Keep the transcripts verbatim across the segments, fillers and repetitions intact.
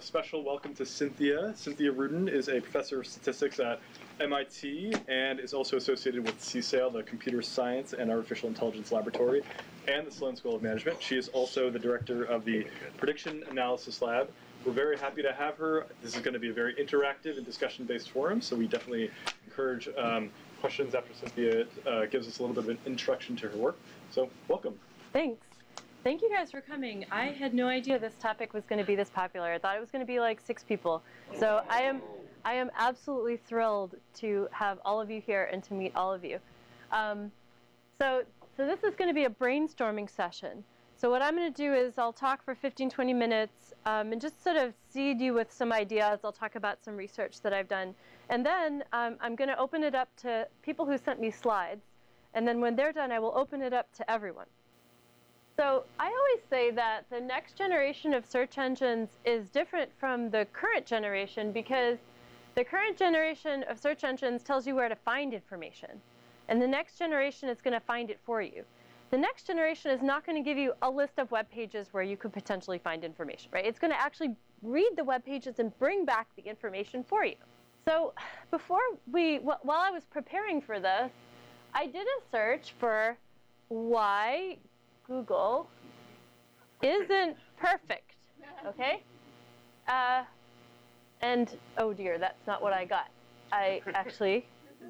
special welcome to Cynthia. Cynthia Rudin is a professor of statistics at M I T and is also associated with C S A L, the Computer Science and Artificial Intelligence Laboratory, and the Sloan School of Management. She is also the director of the Prediction Analysis Lab. We're very happy to have her. This is going to be a very interactive and discussion-based forum, so we definitely encourage um, questions after Cynthia uh, gives us a little bit of an introduction to her work. So, welcome. Thanks. Thank you guys for coming. I had no idea this topic was going to be this popular. I thought it was going to be like six people. So I am, I am absolutely thrilled to have all of you here and to meet all of you. Um, so, so this is going to be a brainstorming session. So what I'm going to do is I'll talk for fifteen, twenty minutes um, and just sort of seed you with some ideas. I'll talk about some research that I've done. And then um, I'm going to open it up to people who sent me slides. And then when they're done, I will open it up to everyone. So I always say that the next generation of search engines is different from the current generation because the current generation of search engines tells you where to find information. And the next generation is going to find it for you. The next generation is not going to give you a list of web pages where you could potentially find information, right? It's going to actually read the web pages and bring back the information for you. So before we, while I was preparing for this, I did a search for why Google isn't perfect, okay? Uh, and, oh dear, that's not what I got. I actually,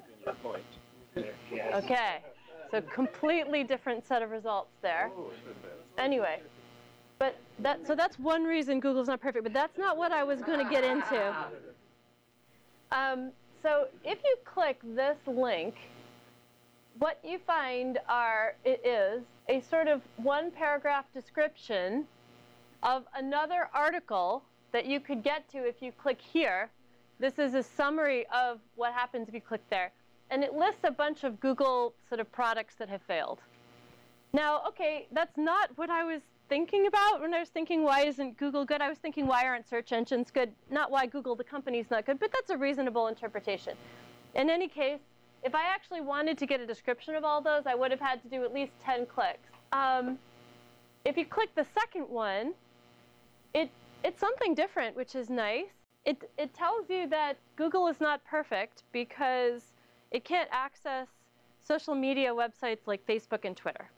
okay, so completely different set of results there. Anyway, but that, so that's one reason Google's not perfect, but that's not what I was going to get into. Um, so if you click this link, what you find are, it is a sort of one paragraph description of another article that you could get to if you click here. This is a summary of what happens if you click there. And it lists a bunch of Google sort of products that have failed. Now, okay, that's not what I was thinking about when I was thinking, why isn't Google good? I was thinking, why aren't search engines good? Not why Google, the company's not good, but that's a reasonable interpretation. In any case, if I actually wanted to get a description of all those, I would have had to do at least ten clicks. Um, if you click the second one, it, it's something different, which is nice. It, it tells you that Google is not perfect because it can't access social media websites like Facebook and Twitter.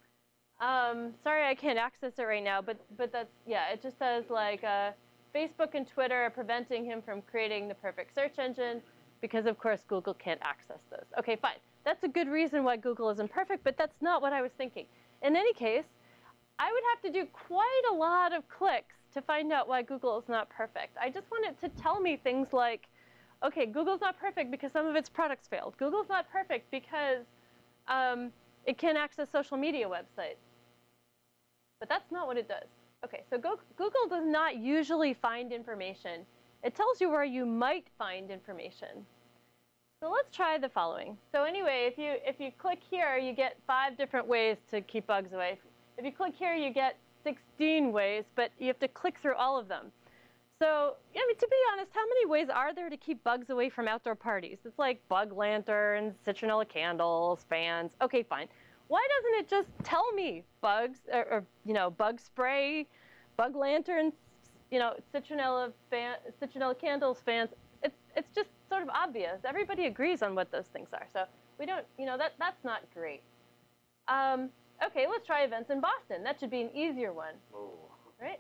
Um, sorry, I can't access it right now, but, but that's, yeah, it just says like uh, Facebook and Twitter are preventing him from creating the perfect search engine, because of course Google can't access those. Okay, fine. That's a good reason why Google isn't perfect, but that's not what I was thinking. In any case, I would have to do quite a lot of clicks to find out why Google is not perfect. I just want it to tell me things like, okay, Google's not perfect because some of its products failed. Google's not perfect because um, it can't access social media websites. But that's not what it does. Okay, so go Google does not usually find information. It tells you where you might find information. So let's try the following. So anyway, if you if you click here, you get five different ways to keep bugs away. If you click here, you get sixteen ways, but you have to click through all of them. So, I mean, to be honest, how many ways are there to keep bugs away from outdoor parties? It's like bug lanterns, citronella candles, fans. Okay, fine. Why doesn't it just tell me bugs, or, or you know, bug spray, bug lanterns, you know, citronella fan, citronella candles, fans? It's it's just sort of obvious. Everybody agrees on what those things are. So we don't, you know, that that's not great. Um, okay, let's try events in Boston. That should be an easier one, oh. Right?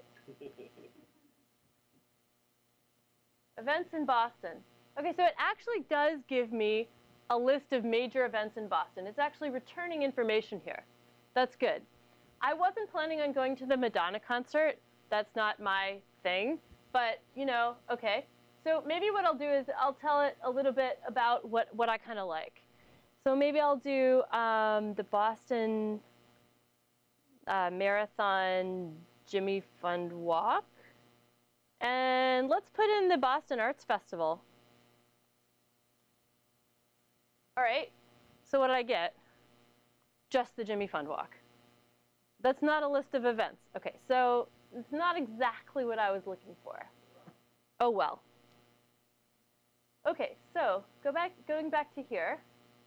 Events in Boston. Okay, so it actually does give me a list of major events in Boston. It's actually returning information here. That's good. I wasn't planning on going to the Madonna concert. That's not my thing. But, you know, okay. So maybe what I'll do is I'll tell it a little bit about what, what I kind of like. So maybe I'll do um, the Boston uh, Marathon Jimmy Fund Walk. And let's put in the Boston Arts Festival. All right, so what did I get? Just the Jimmy Fund Walk. That's not a list of events. Okay, so it's not exactly what I was looking for. Oh well. Okay, so go back, going back to here.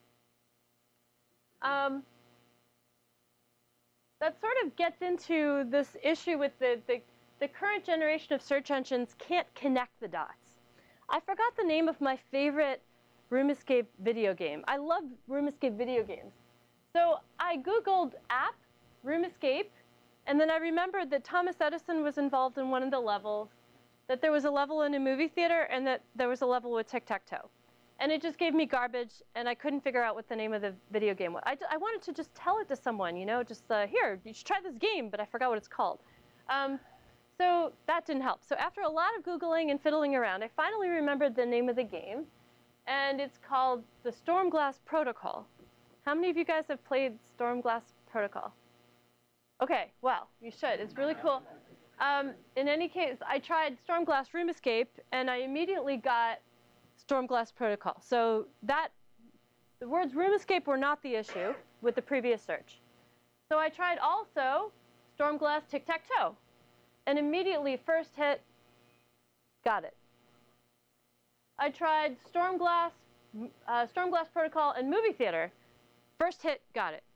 Um, that sort of gets into this issue with the, the the current generation of search engines can't connect the dots. I forgot the name of my favorite Room Escape video game. I love Room Escape video games. So I Googled app, Room Escape, and then I remembered that Thomas Edison was involved in one of the levels, that there was a level in a movie theater, and that there was a level with tic-tac-toe. And it just gave me garbage, and I couldn't figure out what the name of the video game was. I, I wanted to just tell it to someone, you know, just, uh, here, you should try this game, but I forgot what it's called. Um, so that didn't help. So after a lot of Googling and fiddling around, I finally remembered the name of the game, and it's called the Stormglass Protocol. How many of you guys have played Stormglass Protocol? Okay, well, you should. It's really cool. Um, in any case, I tried Stormglass Room Escape, and I immediately got Stormglass Protocol. So that, the words Room Escape were not the issue with the previous search. So I tried also Stormglass Tic-Tac-Toe, and immediately first hit, got it. I tried Stormglass, uh, Stormglass Protocol and Movie Theater. First hit, got it.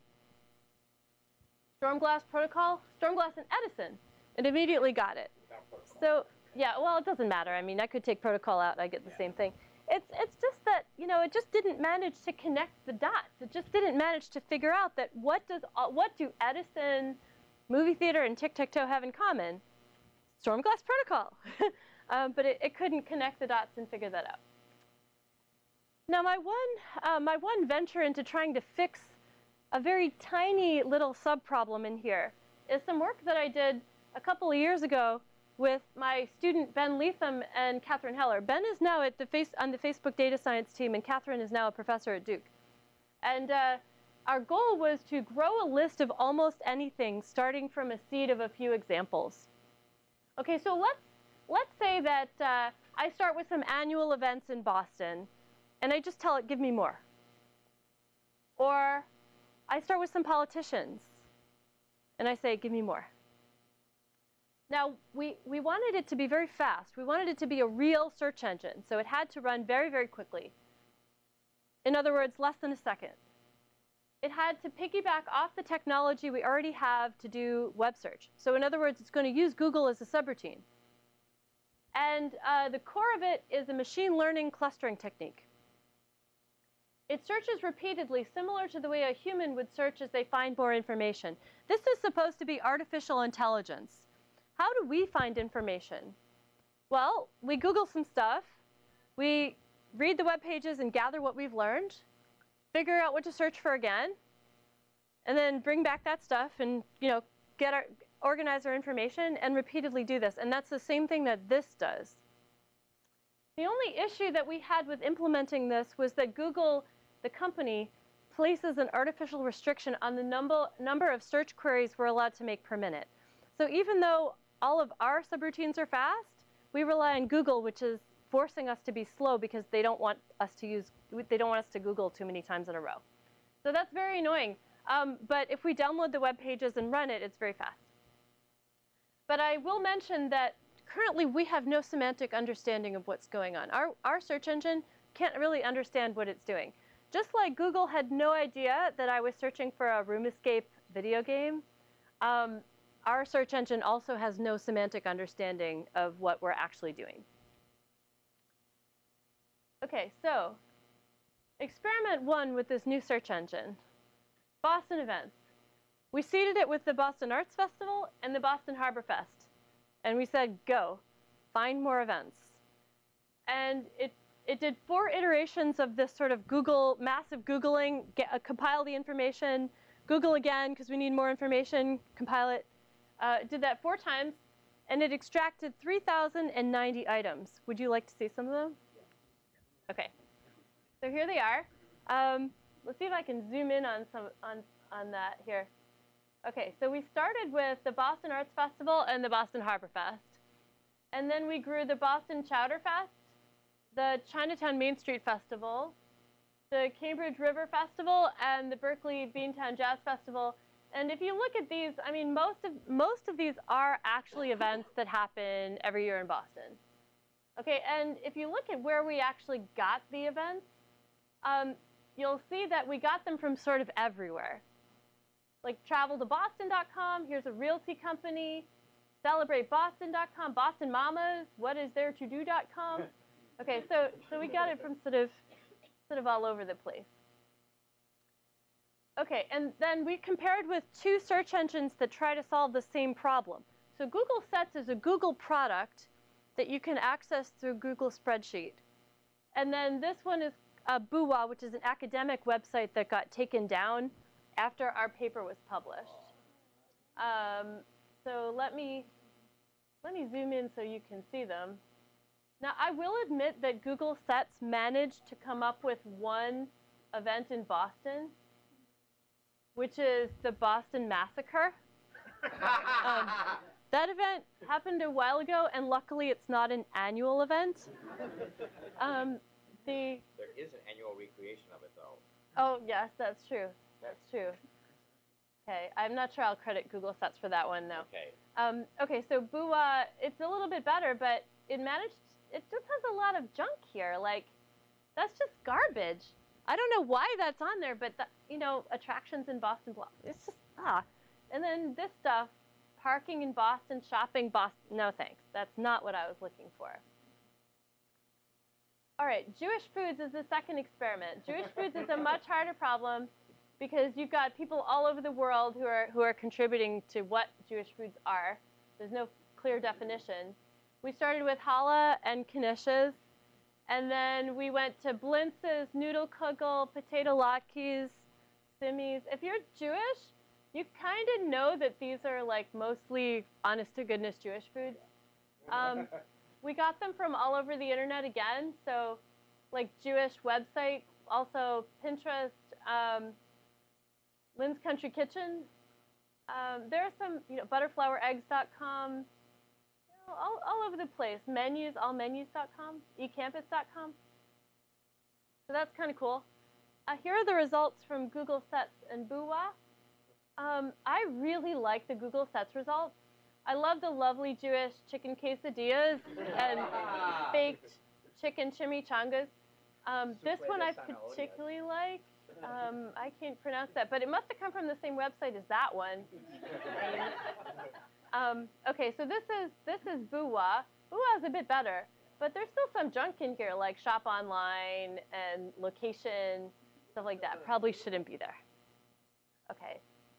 Stormglass Protocol, Stormglass and Edison, and immediately got it. So yeah, well, it doesn't matter. I mean, I could take protocol out, I get the same thing. It's, it's just that, you know, it just didn't manage to connect the dots. It just didn't manage to figure out that what does, uh, what do Edison, Movie Theater, and Tic-Tac-Toe have in common? Stormglass Protocol. um, but it, it couldn't connect the dots and figure that out. Now, my one, uh, my one venture into trying to fix a very tiny little subproblem in here is some work that I did a couple of years ago with my student Ben Leatham and Catherine Heller. Ben is now at the face, on the Facebook data science team, and Catherine is now a professor at Duke. And uh, our goal was to grow a list of almost anything, starting from a seed of a few examples. Okay, so let's, let's say that uh, I start with some annual events in Boston, and I just tell it, give me more. Or I start with some politicians, and I say, give me more. Now, we, we wanted it to be very fast. We wanted it to be a real search engine, so it had to run very, very quickly. In other words, less than a second. It had to piggyback off the technology we already have to do web search. So in other words, it's going to use Google as a subroutine. And uh, the core of it is a machine learning clustering technique. It searches repeatedly, similar to the way a human would search as they find more information. This is supposed to be artificial intelligence. How do we find information? Well, we Google some stuff. We read the web pages and gather what we've learned, figure out what to search for again, and then bring back that stuff and, you know, get our, organize our information and repeatedly do this. And that's the same thing that this does. The only issue that we had with implementing this was that Google, the company, places an artificial restriction on the number, number of search queries we're allowed to make per minute. So even though all of our subroutines are fast, we rely on Google, which is forcing us to be slow because they don't want us to use, they don't want us to Google too many times in a row. So that's very annoying. Um, but if we download the web pages and run it, it's very fast. But I will mention that currently we have no semantic understanding of what's going on. Our, our search engine can't really understand what it's doing. Just like Google had no idea that I was searching for a Room Escape video game, um, our search engine also has no semantic understanding of what we're actually doing. Okay, so experiment one with this new search engine, Boston events. We seeded it with the Boston Arts Festival and the Boston Harbor Fest. And we said, go, find more events. And it, it did four iterations of this sort of Google, massive Googling, get, uh, compile the information, Google again, because we need more information, compile it. Uh, it did that four times, and it extracted three thousand ninety items. Would you like to see some of them? Okay. So here they are. Um, let's see if I can zoom in on some on on that here. Okay, so we started with the Boston Arts Festival and the Boston Harbor Fest. And then we grew the Boston Chowder Fest, the Chinatown Main Street Festival, the Cambridge River Festival, and the Berkeley Beantown Jazz Festival. And if you look at these, I mean, most of, most of these are actually events that happen every year in Boston. Okay, and if you look at where we actually got the events, um, you'll see that we got them from sort of everywhere. Like travel to boston dot com, here's a realty company. celebrate boston dot com, Boston Mamas, what is there to do dot com. Okay, so so we got it from sort of sort of all over the place. Okay, and then we compared with two search engines that try to solve the same problem. So Google Sets is a Google product that you can access through Google Spreadsheet. And then this one is uh, Boowa, which is an academic website that got taken down after our paper was published. Um, so let me, let me zoom in so you can see them. Now, I will admit that Google Sets managed to come up with one event in Boston, which is the Boston Massacre. um, that event happened a while ago, and luckily it's not an annual event. Um, the there is an annual recreation of it, though. Oh, yes, that's true. That's true. Okay, I'm not sure I'll credit Google Sets for that one, though. Okay. Um, okay, so Boowa, it's a little bit better, but it managed, it just has a lot of junk here. Like, that's just garbage. I don't know why that's on there, but, the, you know, attractions in Boston, blah, it's just, ah. And then this stuff, parking in Boston, shopping Boston, no thanks. That's not what I was looking for. All right, Jewish foods is the second experiment. Jewish foods is a much harder problem because you've got people all over the world who are, who are contributing to what Jewish foods are. There's no clear definition. We started with challah and knishes. And then we went to blintzes, noodle kugel, potato latkes, simmies. If you're Jewish, you kind of know that these are like mostly honest-to-goodness Jewish foods. Um, we got them from all over the internet again. So like Jewish websites, also Pinterest, um, Lynn's Country Kitchen. Um, there are some, you know, butterflower eggs dot com. All, all over the place. Menus, all menus dot com, e campus dot com. So that's kind of cool. Uh, here are the results from Google Sets and Boowa. Um, I really like the Google Sets results. I love the lovely Jewish chicken quesadillas and baked chicken chimichangas. Um, this one I particularly like. Um, I can't pronounce that, but it must have come from the same website as that one. Um, okay, so this is this is Boowa. Boowa is a bit better, but there's still some junk in here, like shop online and location, stuff like that. Probably shouldn't be there. Okay.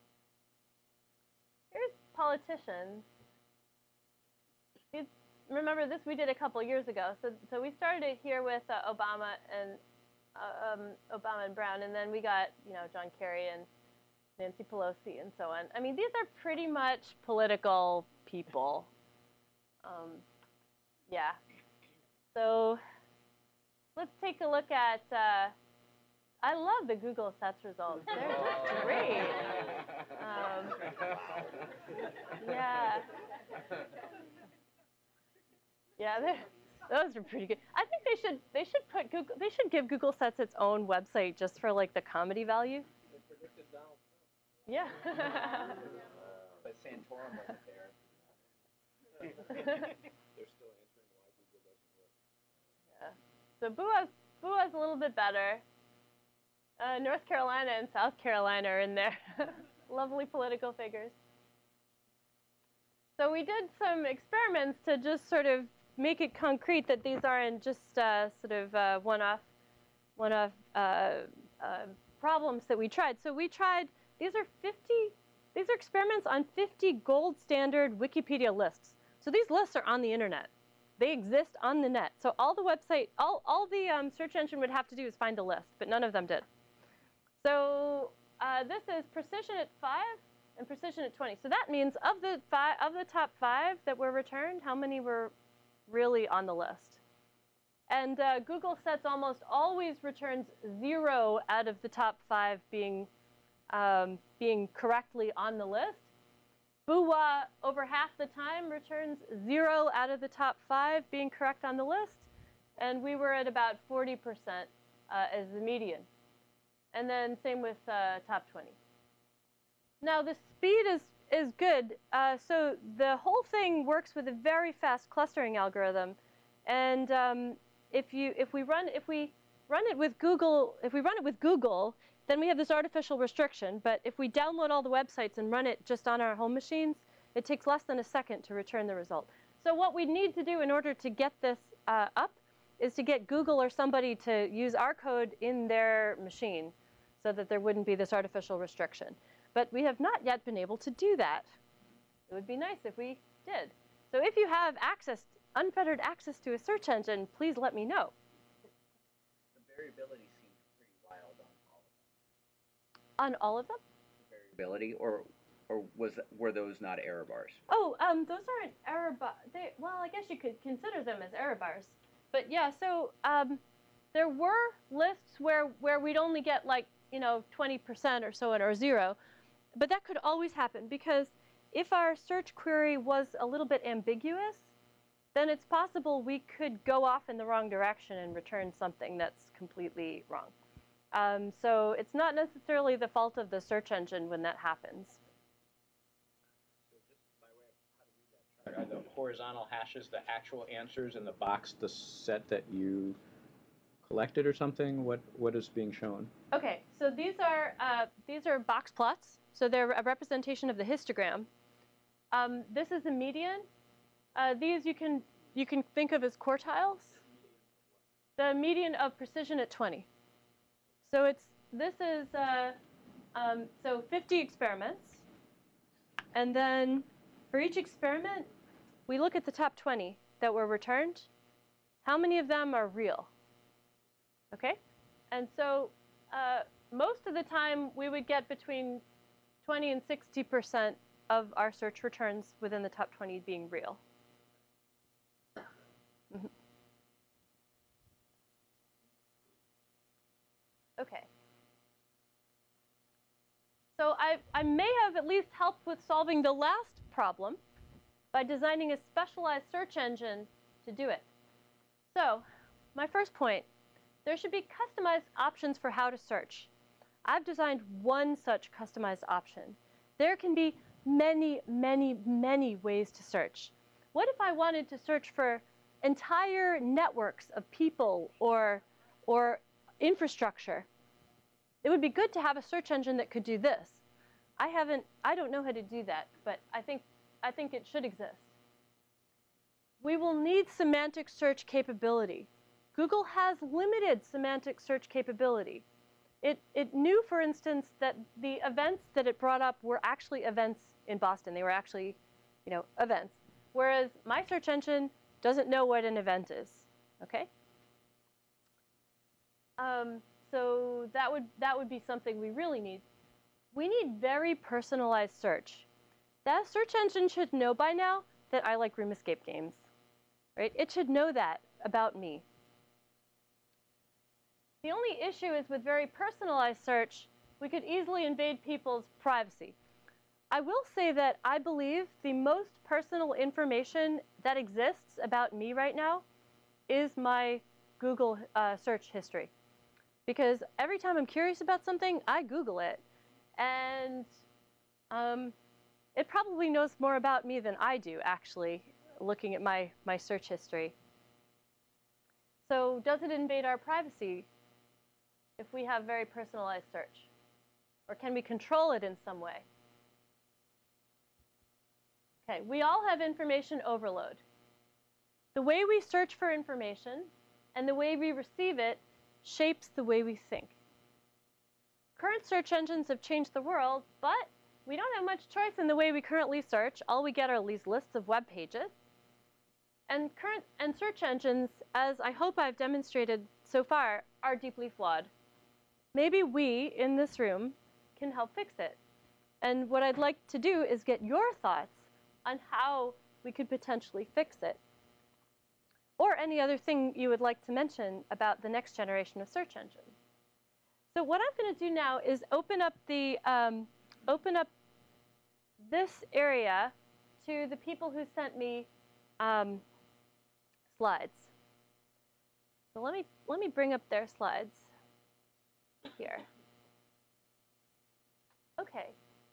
Here's politicians. These, remember this we did a couple years ago. So so we started it here with uh, Obama and uh, um, Obama and Brown, and then we got you know John Kerry and Nancy Pelosi, and so on. I mean, these are pretty much political people. Um, yeah. So let's take a look at, uh, I love the Google Sets results. They're just great. Um, yeah. Yeah, those are pretty good. I think they should, they should put Google, they should give Google Sets its own website just for like the comedy value. Yeah. But Santorum wasn't there. They're still answering why Google doesn't work. Yeah. So Boowa's, Boowa's a little bit better. Uh, North Carolina and South Carolina are in there. Lovely political figures. So we did some experiments to just sort of make it concrete that these aren't just uh, sort of uh, one-off, one-off uh, uh, problems that we tried. So we tried. These are fifty, these are experiments on fifty gold standard Wikipedia lists. So these lists are on the internet. They exist on the net. So all the website, all, all the um, search engine would have to do is find a list, but none of them did. So uh, this is precision at five and precision at twenty. So that means of the five, of the top five that were returned, how many were really on the list? And uh, Google Sets almost always returns zero out of the top five being Um, being correctly on the list. Boowa, over half the time, returns zero out of the top five being correct on the list. And we were at about forty percent uh, as the median. And then same with uh, top twenty. Now, the speed is, is good. Uh, so the whole thing works with a very fast clustering algorithm. And um, if, you, if, we run, if we run it with Google, if we run it with Google, then we have this artificial restriction. But if we download all the websites and run it just on our home machines, It takes less than a second to return the result. So what we need to do in order to get this uh, up is to get Google or somebody to use our code in their machine so that there wouldn't be this artificial restriction. But we have not yet been able to do that. It would be nice if we did. So if you have access, unfettered access to a search engine, please let me know. The variability seems pretty wild on all of them. On all of them? Variability, or or was were those not error bars? Oh, um, those aren't error bars. Well, I guess you could consider them as error bars. But yeah, so um, there were lists where, where we'd only get like, you know, twenty percent or so, or zero. But that could always happen, because if our search query was a little bit ambiguous, then it's possible we could go off in the wrong direction and return something that's completely wrong. Um, so it's not necessarily the fault of the search engine when that happens. So just by way of how to read that chart, are the horizontal hashes the actual answers in the box, the set that you collected or something? What what is being shown? Okay, so these are uh, these are box plots. So they're a representation of the histogram. Um, this is the median. Uh, these you can you can think of as quartiles. The median of precision at twenty. So it's this is uh, um, so fifty experiments, and then for each experiment, we look at the top twenty that were returned. How many of them are real? Okay, and so uh, most of the time we would get between twenty and sixty percent of our search returns within the top twenty being real. Mm-hmm. Okay. So I, I may have at least helped with solving the last problem by designing a specialized search engine to do it. So my first point, there should be customized options for how to search. I've designed one such customized option. There can be many, many, many ways to search. What if I wanted to search for entire networks of people or, or infrastructure? It would be good to have a search engine that could do this. I haven't, I don't know how to do that, but I think, I think it should exist. We will need semantic search capability. Google has limited semantic search capability. It, it knew, for instance, that the events that it brought up were actually events in Boston. They were actually, you know, events. Whereas my search engine doesn't know what an event is, okay? Um, so that would, that would be something we really need. We need very personalized search. That search engine should know by now that I like room escape games, right? It should know that about me. The only issue is with very personalized search, we could easily invade people's privacy. I will say that I believe the most personal information that exists about me right now is my Google uh, search history. Because every time I'm curious about something, I Google it. And um, it probably knows more about me than I do, actually, looking at my, my search history. So does it invade our privacy if we have very personalized search? Or can we control it in some way? Okay, we all have information overload. The way we search for information and the way we receive it shapes the way we think. Current search engines have changed the world, but we don't have much choice in the way we currently search. All we get are these lists of web pages. And current and search engines, as I hope I've demonstrated so far, are deeply flawed. Maybe we, in this room, can help fix it. And what I'd like to do is get your thoughts on how we could potentially fix it. Or any other thing you would like to mention about the next generation of search engines. So what I'm going to do now is open up the um, open up this area to the people who sent me um, slides. So let me let me bring up their slides here. Okay.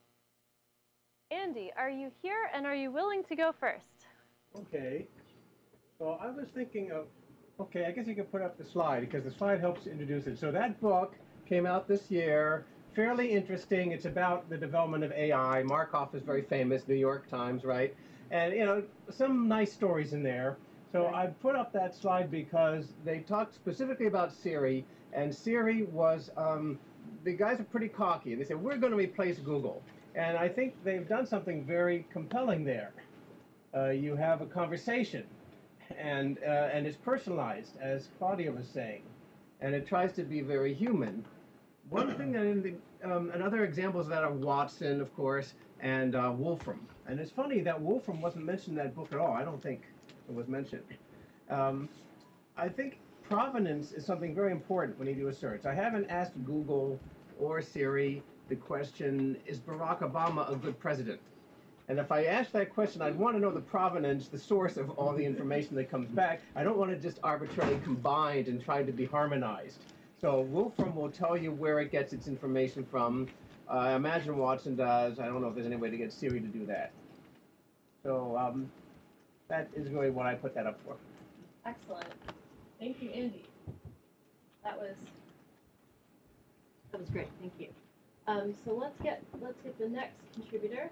Andy, are you here and are you willing to go first? Okay. So I was thinking of, okay, I guess you can put up the slide because the slide helps to introduce it. So that book came out this year fairly interesting. It's about the development of A I. Markov is very famous, New York Times, right? And, you know, some nice stories in there. So I put up that slide because they talked specifically about Siri, and Siri was, um, the guys are pretty cocky. They said, we're going to replace Google. And I think they've done something very compelling there. Uh, you have a conversation, and, uh, and it's personalized, as Claudia was saying. And it tries to be very human. One thing that, in the, um, and other examples of that are Watson, of course, and uh, Wolfram. And it's funny that Wolfram wasn't mentioned in that book at all. I don't think it was mentioned. Um, I think provenance is something very important when you do a search. I haven't asked Google or Siri the question, is Barack Obama a good president? And if I ask that question, I'd want to know the provenance, the source of all the information that comes back. I don't want to just arbitrarily combined and try to be harmonized. So Wolfram will tell you where it gets its information from. Uh, I imagine Watson does. I don't know if there's any way to get Siri to do that. So um, that is really what I put that up for. Excellent. Thank you, Andy. That was that was great. Thank you. Um, so let's get let's get the next contributor.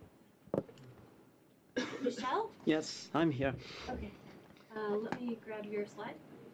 Michelle? Yes, I'm here. Okay. Uh, let me grab your slide.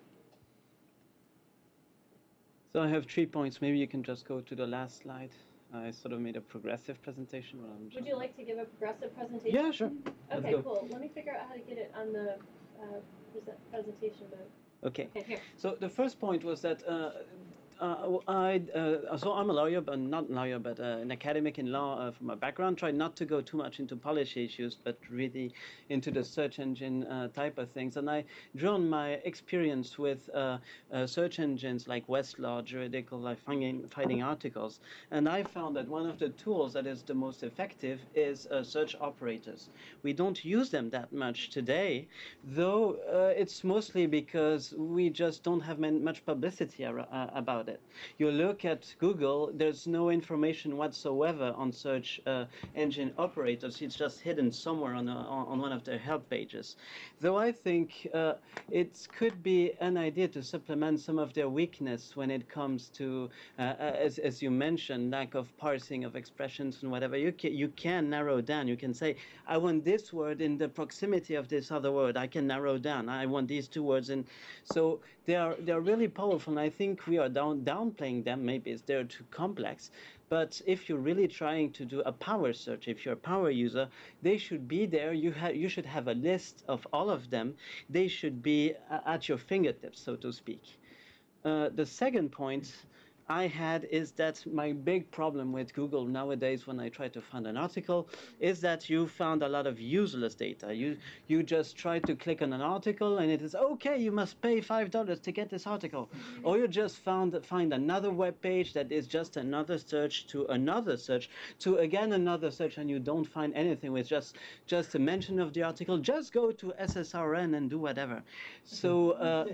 So I have three points. Maybe you can just go to the last slide. I sort of made a progressive presentation. But I'm Would you like to give a progressive presentation? Yeah, sure. Let's Okay, go. cool. Let me figure out how to get it on the uh, present presentation mode. Okay. Okay, here. So the first point was that uh, uh, I, uh, so I'm a lawyer, but not a lawyer, but uh, an academic in law uh, from my background. Tried not to go too much into policy issues, but really into the search engine uh, type of things. And I drew on my experience with uh, uh, search engines like Westlaw, Juridical, like finding, finding articles. And I found that one of the tools that is the most effective is uh, search operators. We don't use them that much today, though uh, it's mostly because we just don't have man- much publicity ar- uh, about it. You look at Google, there's no information whatsoever on search uh, engine operators. It's just hidden somewhere on, a, on one of their help pages. Though I think uh, it could be an idea to supplement some of their weakness when it comes to, uh, as, as you mentioned, lack of parsing of expressions and whatever. You can, you can narrow down. You can say, I want this word in the proximity of this other word. I can narrow down. I want these two words. And so they are, they are really powerful. And I think we are down, downplaying them. Maybe it's they're too complex. But if you're really trying to do a power search, if you're a power user, they should be there. You, ha- you should have a list of all of them. They should be uh, at your fingertips, so to speak. Uh, the second point I had is that my big problem with Google nowadays when I try to find an article is that you found a lot of useless data. You you just try to click on an article and it is, okay, you must pay five dollars to get this article. Or you just found find another web page that is just another search to another search to again another search, and you don't find anything with just, just a mention of the article. Just go to S S R N and do whatever. So uh,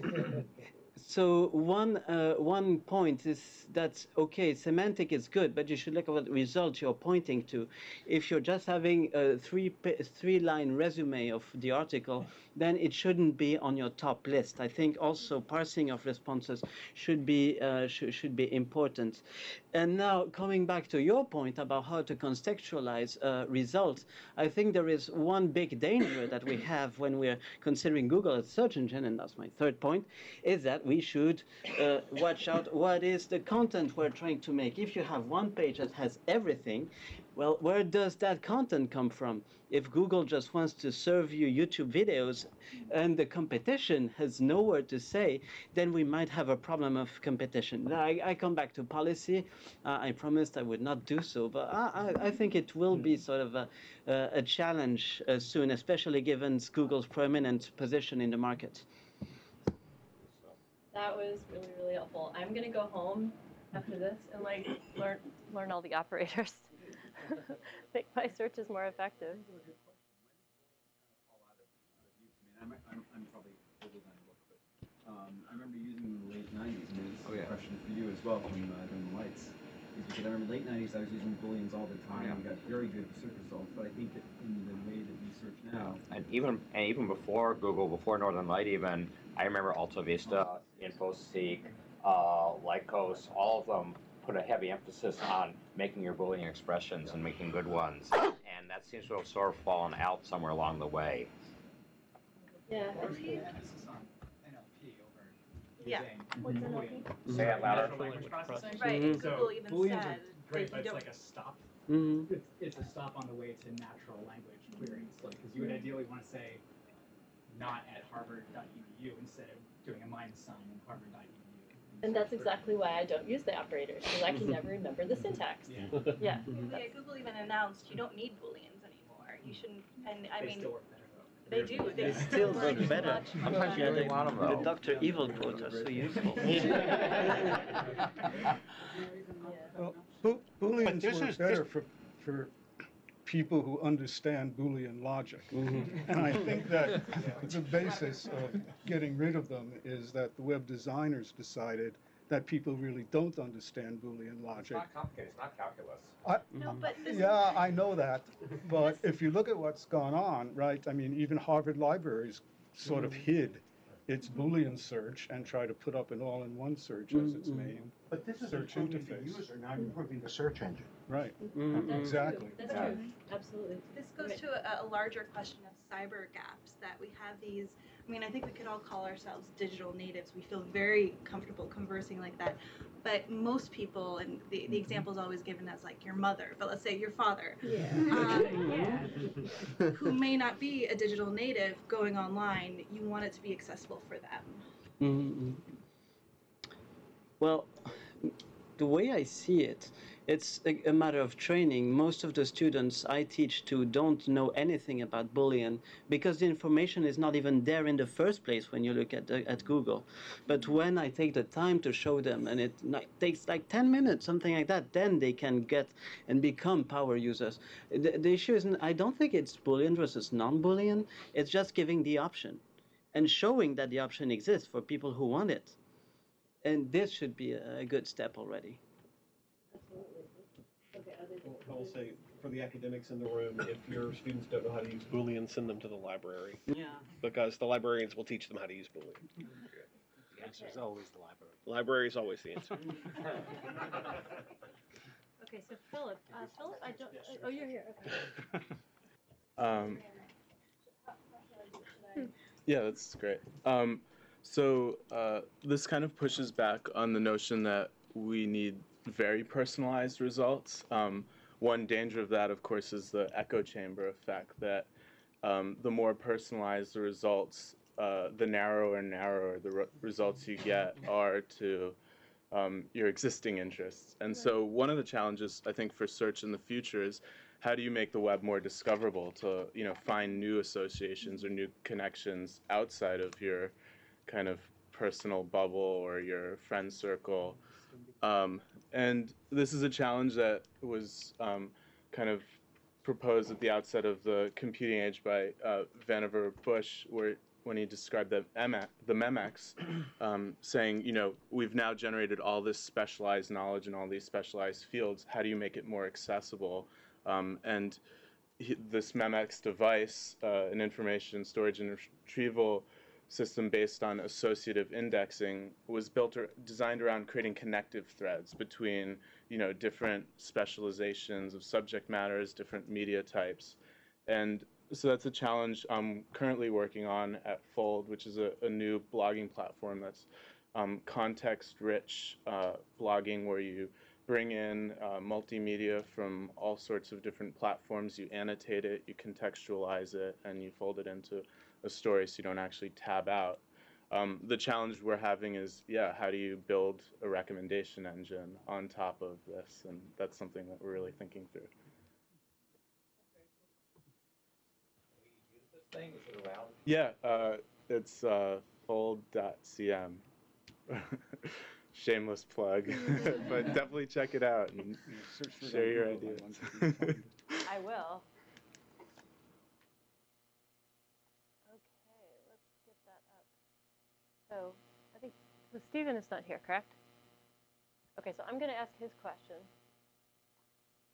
So one uh, one point is that, okay, semantic is good, but you should look at what result you're pointing to. If you're just having a three three line resume of the article, then it shouldn't be on your top list. I think also parsing of responses should be uh, sh- should be important. And now coming back to your point about how to contextualize uh, results, I think there is one big danger that we have when we're considering Google as a search engine, and that's my third point, is that we should uh, watch out what is the content we're trying to make. If you have one page that has everything, well, where does that content come from? If Google just wants to serve you YouTube videos and the competition has nowhere to say, then we might have a problem of competition. I, I come back to policy. Uh, I promised I would not do so, but I, I, I think it will be sort of a, a, a challenge uh, soon, especially given Google's prominent position in the market. That was really, really helpful. I'm gonna go home after this and like learn learn all the operators. Make my searches more effective. I'm, I'm, I'm probably older than I look, but um, I remember using them in the late nineties, and this Oh, yeah. question for you as well from uh, Doing the Lights. Is because I remember late nineties I was using Booleans all the time. Yeah. We got very good search results, but I think that in the way that we search now, And even and even before Google, before Northern Light, even I remember Alta Vista, InfoSeek, uh, Lycos, all of them put a heavy emphasis on making your Boolean expressions and making good ones, and that seems to have sort of fallen out somewhere along the way. Yeah. Emphasis on N L P over Yeah. using What's N L P? Boolean. Say it louder. Natural language processing. Right, Mhm. So Google even Booleans said are great, that but you it's don't. like a stop. Mm-hmm. It's, it's a stop on the way to natural language queries, like because you would ideally want to say not at harvard dot e d u instead of doing a minus sign in harvard dot e d u. And that's exactly why I don't use the operators, because I can never remember the syntax. Yeah. Yeah. Yeah, Google even announced you don't need Booleans anymore. You shouldn't, and I They mean, still work better though. they do. They They still still work work better. much Sometimes you better. really want 'em, though. The Doctor Evil quotes are so useful. Well, Bo- Booleans this work is- better this- for, for people who understand Boolean logic. Mhm. And I think that the basis of getting rid of them is that the web designers decided that people really don't understand Boolean It's logic. not complicated, it's not calculus. No, but this Yeah, I know that, but if you look at what's gone on, right, I mean, even Harvard Libraries sort of hid its Boolean search and tried to put up an all-in-one search as its Mhm. main But this is search improving the interface. user, not improving the search engine. Right, Mhm. exactly. That's Yeah. true. Absolutely. This goes to a, a larger question of cyber gaps, that we have these, I mean, I think we could all call ourselves digital natives. We feel very comfortable conversing like that. But most people, and the, the example is always given as like your mother, but let's say your father, um, who may not be a digital native going online, you want it to be accessible for them. Mhm. Well, the way I see it, it's a, a matter of training. Most of the students I teach to don't know anything about Boolean because the information is not even there in the first place when you look at the, at Google. But when I take the time to show them, and it like, takes like ten minutes, something like that, then they can get and become power users. The, the issue isn't, I don't think it's Boolean versus non-Boolean. It's just giving the option and showing that the option exists for people who want it. And this should be a, a good step already. I will say, for the academics in the room, if your students don't know how to use Boolean, send them to the library, Yeah. because the librarians will teach them how to use Boolean. The answer is always the library. Library is always the answer. Okay, so Philip, uh, Philip, I don't, oh, you're here, okay. Um, yeah, that's great. Um, so uh, this kind of pushes back on the notion that we need very personalized results. Um, one danger of that, of course, is the echo chamber effect, that um, the more personalized the results, uh, the narrower and narrower the re results you get are to um, your existing interests. And so one of the challenges, I think, for search in the future is how do you make the web more discoverable to, you know, find new associations or new connections outside of your kind of personal bubble or your friend circle. Um, and this is a challenge that was um, kind of proposed at the outset of the computing age by uh, Vannevar Bush, where when he described the, M X, the MEMX, um, saying, you know, we've now generated all this specialized knowledge in all these specialized fields. How do you make it more accessible? Um, and he, this MEMX device, uh, an information storage and retrieval system based on associative indexing, was built or designed around creating connective threads between, you know, different specializations of subject matters, different media types. And so that's a challenge I'm currently working on at Fold, which is a, a new blogging platform that's um, context-rich uh, blogging, where you bring in uh, multimedia from all sorts of different platforms, you annotate it, you contextualize it, and you fold it into a story so you don't actually tab out. Um, the challenge we're having is, yeah, how do you build a recommendation engine on top of this? And that's something that we're really thinking through. Thing, is it around? Yeah, uh, it's uh, fold dot c m. Shameless plug, but definitely check it out and share your ideas. I will. Okay, let's get that up. So I think, so Stephen is not here, correct? Okay, so I'm going to ask his question.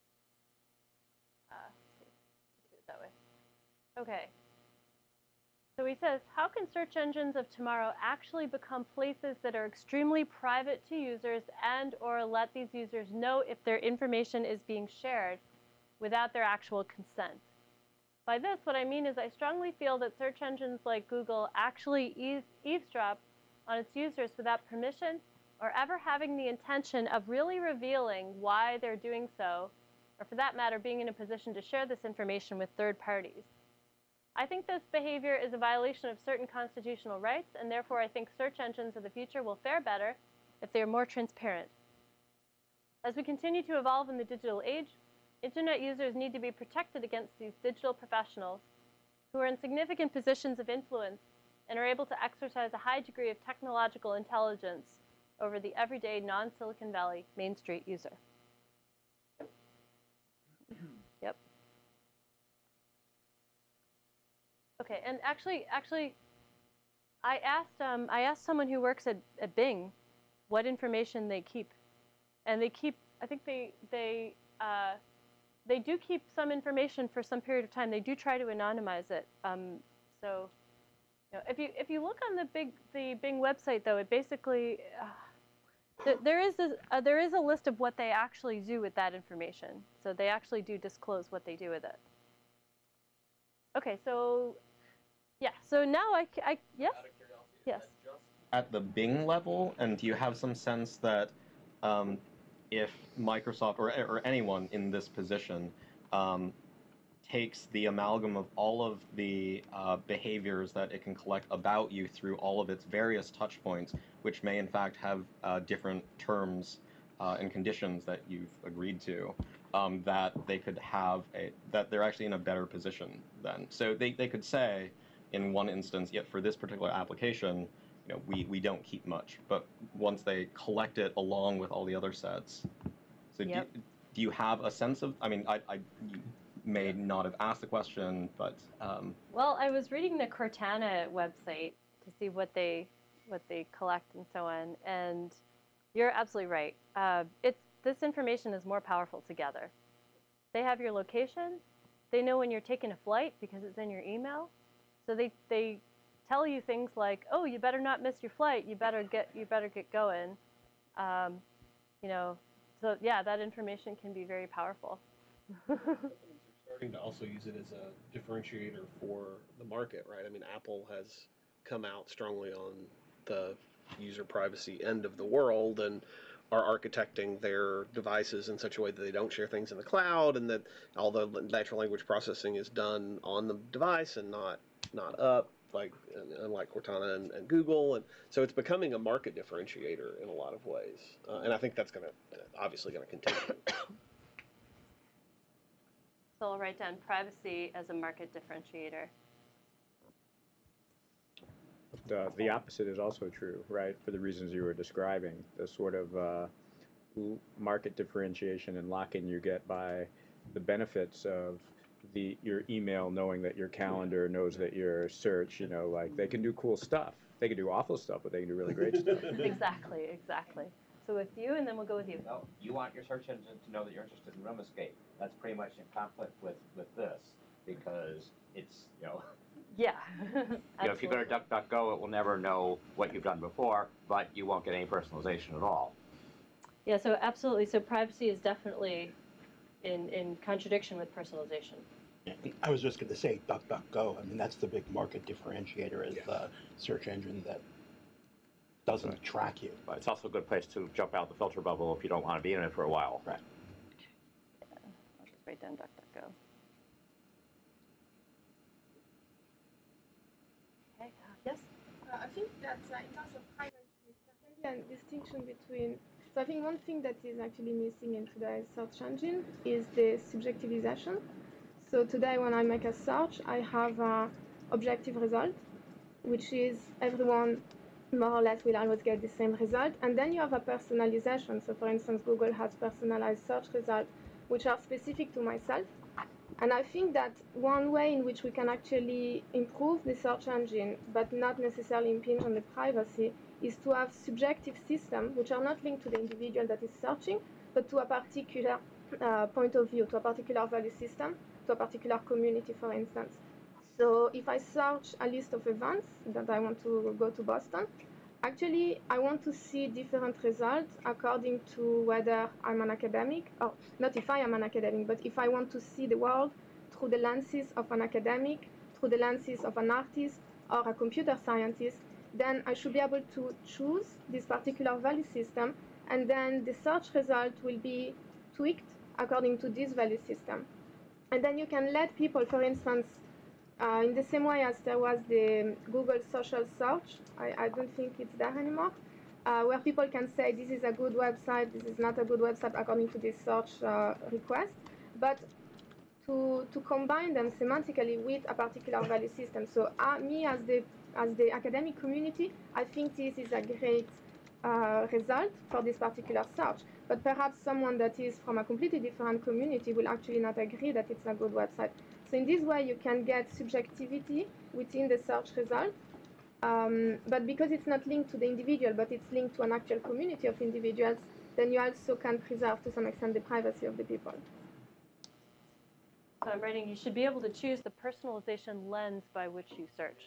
Uh, let's see. Let's do it that way. Okay. So he says, how can search engines of tomorrow actually become places that are extremely private to users and or let these users know if their information is being shared without their actual consent? By this, what I mean is I strongly feel that search engines like Google actually eaves, eavesdrop on its users without permission or ever having the intention of really revealing why they're doing so, or for that matter, being in a position to share this information with third parties. I think this behavior is a violation of certain constitutional rights, and therefore I think search engines of the future will fare better if they are more transparent. As we continue to evolve in the digital age, Internet users need to be protected against these digital professionals who are in significant positions of influence and are able to exercise a high degree of technological intelligence over the everyday non-Silicon Valley Main Street user. Yep. Okay, and actually, actually, I asked um, I asked someone who works at, at Bing what information they keep, and they keep. I think they they uh, they do keep some information for some period of time. They do try to anonymize it. Um, so, you know, if you if you look on the big the Bing website, though, it basically uh, th there is a, uh, there is a list of what they actually do with that information. So they actually do disclose what they do with it. Okay, so yeah, so now I, I yes, yes. At the Bing level, and do you have some sense that um, if Microsoft or, or anyone in this position um, takes the amalgam of all of the uh, behaviors that it can collect about you through all of its various touch points, which may in fact have uh, different terms uh, and conditions that you've agreed to, um, that they could have a, that they're actually in a better position then. So they, they could say, in one instance, yet for this particular application, you know, we, we don't keep much. But once they collect it along with all the other sets, so Yep. do, do you have a sense of, I mean, I, I you may not have asked the question, but... Um, Well, I was reading the Cortana website to see what they what they collect and so on, and you're absolutely right. Uh, it's this information is more powerful together. They have your location. They know when you're taking a flight because it's in your email. So they they tell you things like, "Oh, you better not miss your flight. You better get you better get going." Um, you know, so yeah, that information can be very powerful. Starting to also use it as a differentiator for the market, right? I mean, Apple has come out strongly on the user privacy end of the world and are architecting their devices in such a way that they don't share things in the cloud, and that all the natural language processing is done on the device and not not up, like unlike Cortana and, and Google. And so it's becoming a market differentiator in a lot of ways, uh, and I think that's going to obviously going to continue. So I'll write down privacy as a market differentiator. The, the opposite is also true, right? For the reasons you were describing, the sort of uh, market differentiation and lock-in you get by the benefits of the your email knowing that your calendar knows that your search, you know, like they can do cool stuff. They can do awful stuff, but they can do really great stuff. Exactly, exactly. So with you, and then we'll go with you. No, you want your search engine to know that you're interested in Room Escape. That's pretty much in conflict with, with this, because it's, you know... Yeah. You know, if you go to DuckDuckGo, it will never know what you've done before, but you won't get any personalization at all. Yeah, so absolutely. So privacy is definitely in, in contradiction with personalization. Yeah, I was just going to say DuckDuckGo. I mean, that's the big market differentiator, is the search engine that doesn't right. track you. But it's also a good place to jump out the filter bubble if you don't want to be in it for a while. Right. Yeah, I'll just write down DuckDuckGo. Okay, uh, yes? Uh, I think that uh, in terms of privacy, there's a distinction between, so I think one thing that is actually missing in today's search engine is the subjectivization. So today when I make a search, I have an objective result, which is everyone more or less will always get the same result. And then you have a personalization. So for instance, Google has personalized search results, which are specific to myself. And I think that one way in which we can actually improve the search engine, but not necessarily impinge on the privacy, is to have subjective systems which are not linked to the individual that is searching, but to a particular uh, point of view, to a particular value system, to a particular community, for instance. So if I search a list of events that I want to go to Boston, actually I want to see different results according to whether I'm an academic, or not if I am an academic, but if I want to see the world through the lenses of an academic, through the lenses of an artist or a computer scientist, then I should be able to choose this particular value system, and then the search result will be tweaked according to this value system. And then you can let people, for instance, uh, in the same way as there was the Google social search, I, I don't think it's there anymore, uh, where people can say this is a good website, this is not a good website according to this search uh, request, but to, to combine them semantically with a particular value system. So uh, me as the, as the academic community, I think this is a great uh, result for this particular search. But perhaps someone that is from a completely different community will actually not agree that it's a good website. So in this way, you can get subjectivity within the search result. Um, but because it's not linked to the individual, but it's linked to an actual community of individuals, then you also can preserve to some extent the privacy of the people. So I'm writing, you should be able to choose the personalization lens by which you search.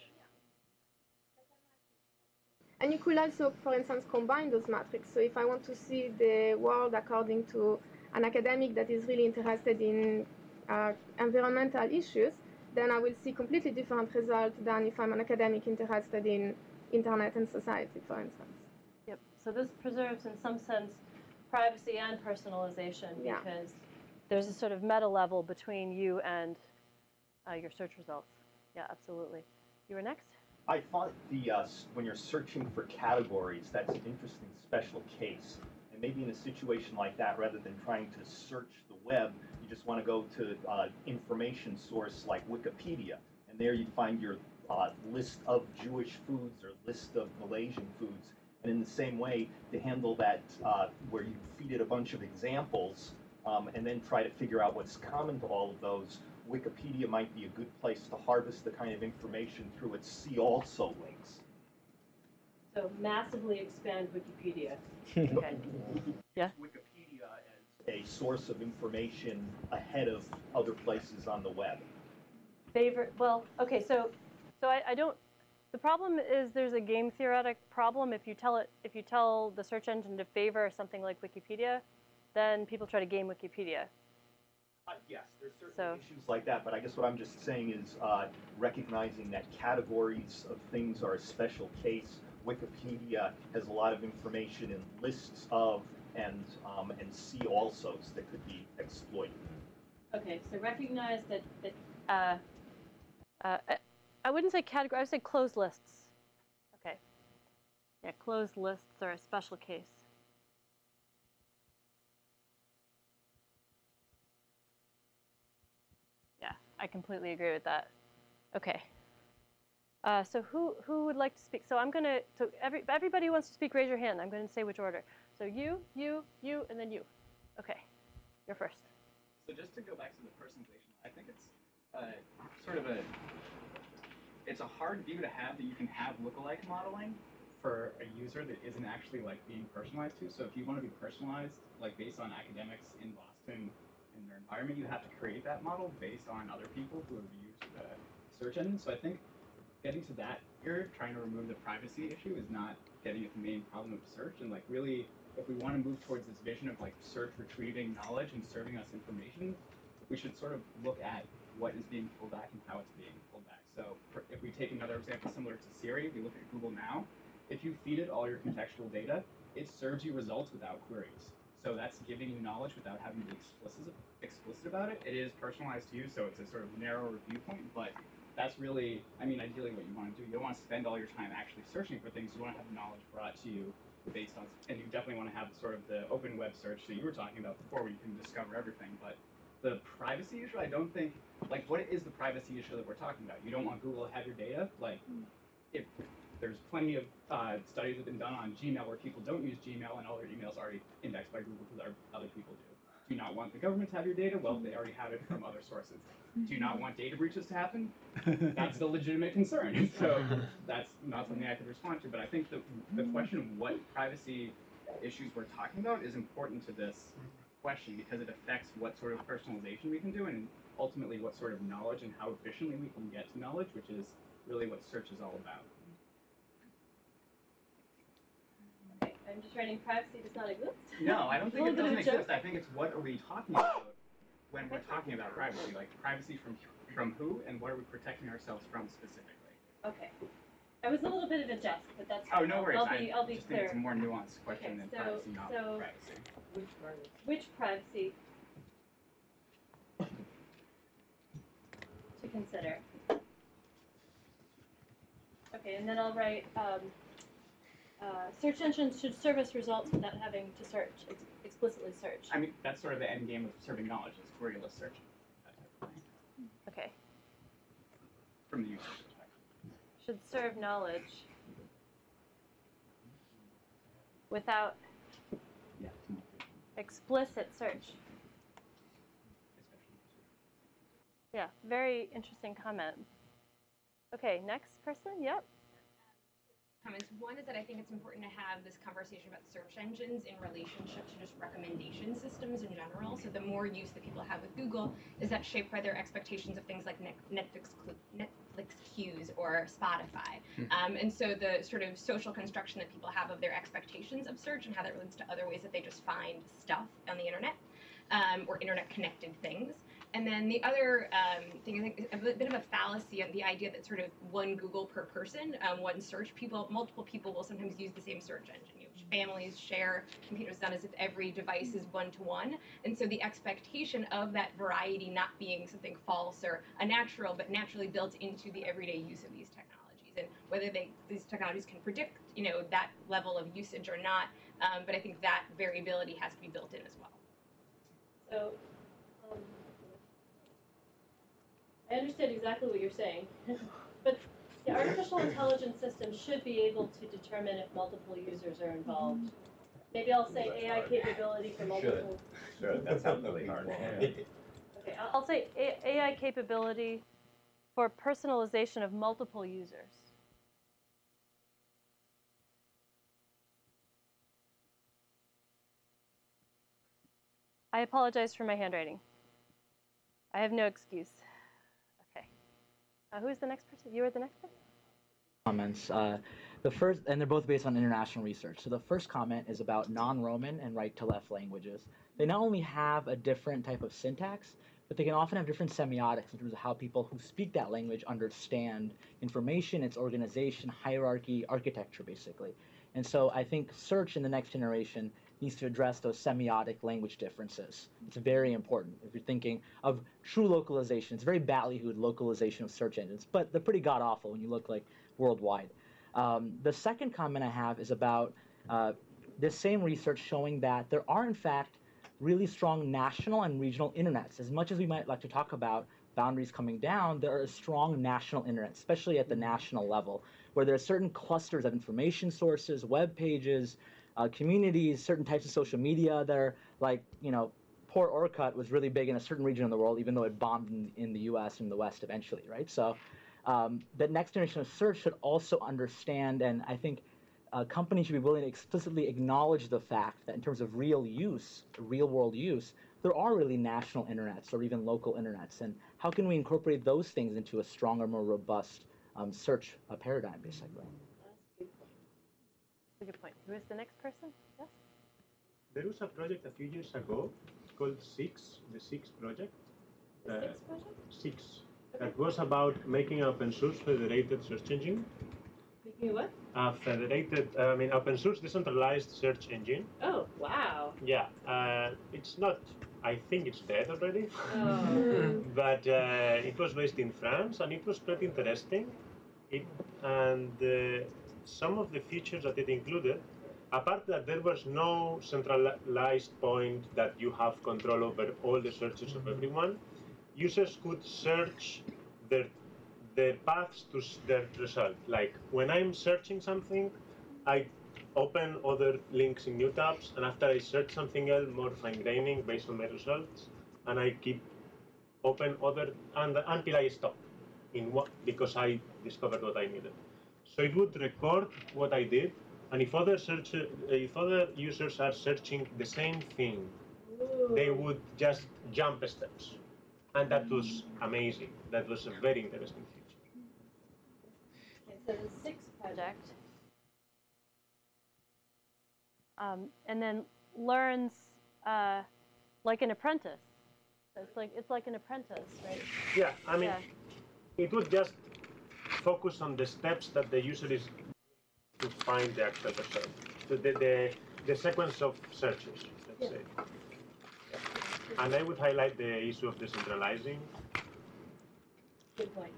And you could also, for instance, combine those metrics. So if I want to see the world according to an academic that is really interested in uh, environmental issues, then I will see completely different results than if I'm an academic interested in internet and society, for instance. Yep. So this preserves, in some sense, privacy and personalization, Yeah. because there's a sort of meta level between you and uh, your search results. Yeah, absolutely. You were next? I thought the uh, when you're searching for categories, that's an interesting special case. And maybe in a situation like that, rather than trying to search the web, you just want to go to uh, information source like Wikipedia, and there you find your uh, list of Jewish foods or list of Malaysian foods. And in the same way, to handle that, uh, where you feed it a bunch of examples, um, and then try to figure out what's common to all of those, Wikipedia might be a good place to harvest the kind of information through its see also links. So massively expand Wikipedia. Okay. Yeah? Wikipedia as a source of information ahead of other places on the web. Favorite, well, okay, so so I, I don't, the problem is there's a game theoretic problem. If you tell it, if you tell the search engine to favor something like Wikipedia, then people try to game Wikipedia. Uh, yes, there's certainly So. issues like that, but I guess what I'm just saying is uh, recognizing that categories of things are a special case. Wikipedia has a lot of information in lists of and um, and see alsos that could be exploited. Okay, so recognize that, that uh, uh, I, I wouldn't say category, I would say closed lists. Okay. Yeah, closed lists are a special case. Yeah, I completely agree with that. Okay. Uh, so who who would like to speak? So I'm going to, so every, everybody who wants to speak, raise your hand. I'm going to say which order. So you, you, you, and then you. Okay, you're first. So just to go back to the personalization, I think it's uh, sort of a, it's a hard view to have that you can have lookalike modeling for a user that isn't actually like being personalized to. So if you want to be personalized, like based on academics in Boston and their environment, you have to create that model based on other people who have used the search engine. So I think getting to that here, trying to remove the privacy issue is not getting at the main problem of search. And like really, if we want to move towards this vision of like search retrieving knowledge and serving us information, we should sort of look at what is being pulled back and how it's being pulled back. So for, if we take another example similar to Siri, we look at Google Now. If you feed it all your contextual data, it serves you results without queries. So that's giving you knowledge without having to be explicit, explicit about it. It is personalized to you, so it's a sort of narrower viewpoint, but that's really, I mean, ideally what you want to do. You don't want to spend all your time actually searching for things. You want to have knowledge brought to you based on, and you definitely want to have sort of the open web search that you were talking about before, where you can discover everything. But the privacy issue, I don't think, like, what is the privacy issue that we're talking about? You don't want Google to have your data? Like, if there's plenty of uh, studies that have been done on Gmail where people don't use Gmail and all their emails are already indexed by Google because other people do. Do you not want the government to have your data? Well, they already have it from other sources. Do you not want data breaches to happen? That's the legitimate concern. So that's not something I could respond to. But I think the, the question of what privacy issues we're talking about is important to this question because it affects what sort of personalization we can do. And ultimately what sort of knowledge and how efficiently we can get to knowledge, which is really what search is all about. Okay, I'm just writing privacy does not exist. No, I don't think A it little doesn't bit of a exist. joke. I think it's what are we talking about when we're talking about privacy, like privacy from from who and what are we protecting ourselves from specifically. Okay. I was a little bit of a jest, but that's Oh, fine. no worries. I'll be, I I'll be just clear. think it's a more nuanced question Okay, than so, privacy, not so privacy. Which privacy? Which privacy to consider? Okay, and then I'll write um, uh, search engines should service results without having to search, ex explicitly search. I mean, that's sort of the end game of serving knowledge is queryless searching. That type of thing. Okay. From the user perspective. Should serve knowledge without Yeah. explicit search. Yeah, very interesting comment. Okay, next person, yep. Comments. One is that I think it's important to have this conversation about search engines in relationship to just recommendation systems in general. So the more use that people have with Google, is that shaped by their expectations of things like Netflix, Netflix queues or Spotify. Mhm. Um, and so the sort of social construction that people have of their expectations of search and how that relates to other ways that they just find stuff on the internet um, or internet-connected things. And then the other um, thing, I think, is a bit of a fallacy on the idea that sort of one Google per person, um, one search. People, multiple people will sometimes use the same search engine. You know, families share computers, not as if every device is one-to-one. And so the expectation of that variety not being something false or unnatural, but naturally built into the everyday use of these technologies. And whether they, these technologies can predict, you know, that level of usage or not, um, but I think that variability has to be built in as well. So, um, I understand exactly what you're saying, but the artificial intelligence system should be able to determine if multiple users are involved. Maybe I'll say A I capability for multiple. Sure, that sounds really hard. Okay, I'll I'll say A- AI capability for personalization of multiple users. I apologize for my handwriting. I have no excuse. Okay. Uh, who is the next person? You are the next person? Comments. Uh, the first, and they're both based on international research. So the first comment is about non-Roman and right-to-left languages. They not only have a different type of syntax, but they can often have different semiotics in terms of how people who speak that language understand information, its organization, hierarchy, architecture, basically. And so I think search in the next generation needs to address those semiotic language differences. It's very important if you're thinking of true localization. It's very ballyhooed localization of search engines, but they're pretty god-awful when you look like worldwide. Um, the second comment I have is about uh, this same research showing that there are, in fact, really strong national and regional internets. As much as we might like to talk about boundaries coming down, there are strong national internets, especially at the national level, where there are certain clusters of information sources, web pages, uh, communities, certain types of social media that are like, you know, Port Orcut was really big in a certain region of the world, even though it bombed in, in the U S and the West eventually, right? So um, the next generation of search should also understand, and I think uh, companies should be willing to explicitly acknowledge the fact that in terms of real use, real world use, there are really national internets or even local internets. And how can we incorporate those things into a stronger, more robust um, search uh, paradigm, basically? That's a good point. Who is the next person? Yes? There was a project a few years ago called SIX, the SIX project. The uh, six project? SIX. That was about making an open source federated search engine. Making a what? A federated, uh, I mean, open source decentralized search engine. Oh, wow. Yeah, uh, it's not, I think it's dead already. Oh. But uh, it was based in France and it was pretty interesting. It, and uh, some of the features that it included, apart that there was no centralized point that you have control over all the searches of everyone, users could search their their paths to their result. Like when I'm searching something, I open other links in new tabs, and after I search something else more fine-graining based on my results, and I keep open other and until I stop in what because I discovered what I needed. So it would record what I did, and if other search if other users are searching the same thing, Ooh. they would just jump steps. And that was amazing. That was a very interesting feature. Okay, so the sixth project, um, and then learns uh, like an apprentice. So it's like it's like an apprentice, right? Yeah, I mean, Yeah. it would just focus on the steps that the user is to find the actual result. The, the, the, the sequence of searches, let's Yeah. say. And I would highlight the issue of decentralizing. Good point.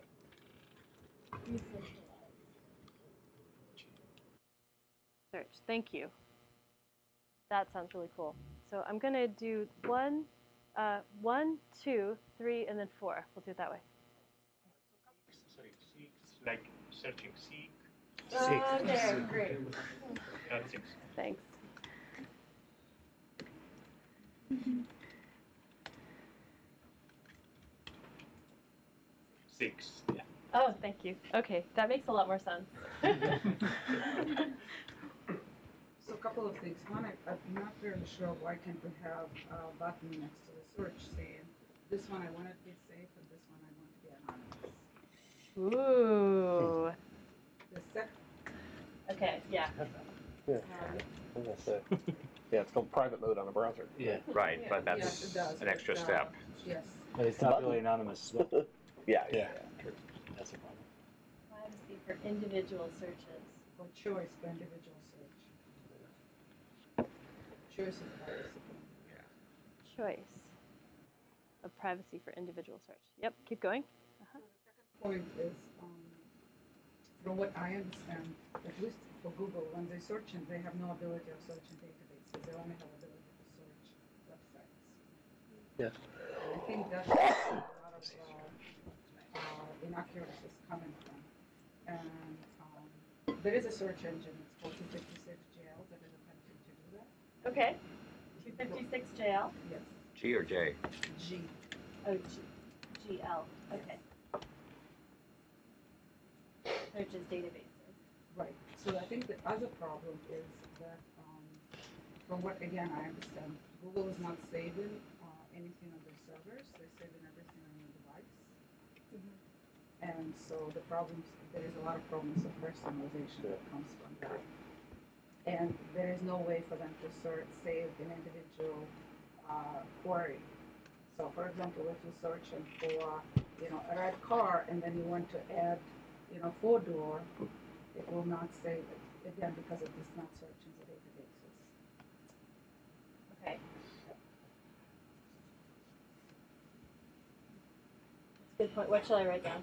Search. Thank you. That sounds really cool. So I'm gonna do one, uh, one, two, three, and then four. We'll do it that way. Sorry, seek, like searching seek. Uh, there, great. That's six. Thanks. Six, yeah. Oh, thank you. Okay, that makes a lot more sense. So a couple of things. One, I, I'm not very sure why can't we have a button next to the search saying, this one I want to be safe and this one I want to be anonymous. Ooh. The sec- Okay, yeah. Yeah. I'm gonna say. Yeah, it's called private mode on a browser. Yeah. Right, but Yeah, that's it does, an extra but, uh, step. Yes. But it's not really anonymous. Yeah, yeah. True. That's a problem. Privacy for individual searches. Or choice for individual search. Choice of privacy. Choice of privacy for individual search. Yep, keep going. Uh-huh. Point is, um, from what I understand, at least for Google, when they search and they have no ability of searching databases, they only have ability to search websites. Yes. And I think that's where a lot of uh, uh, inaccuracies coming from. And um, there is a search engine, it's called two fifty-six J L, that is attempting to do that. Okay. two fifty-six J L? Yes. G or J? G. Oh, G. G L. Okay. Searches databases. Right. So I think the other problem is that, um, from what again I understand, Google is not saving uh, anything on their servers; they're saving everything on your device. And so the problems, there is a lot of problems of personalization that comes from that. And there is no way for them to sort, save an individual uh, query. So for example, if you're searching for, you know, a red car and then you want to add, you know, four door, it will not save it, again, because it does not search in the databases. Okay. That's a good point. What shall I write down?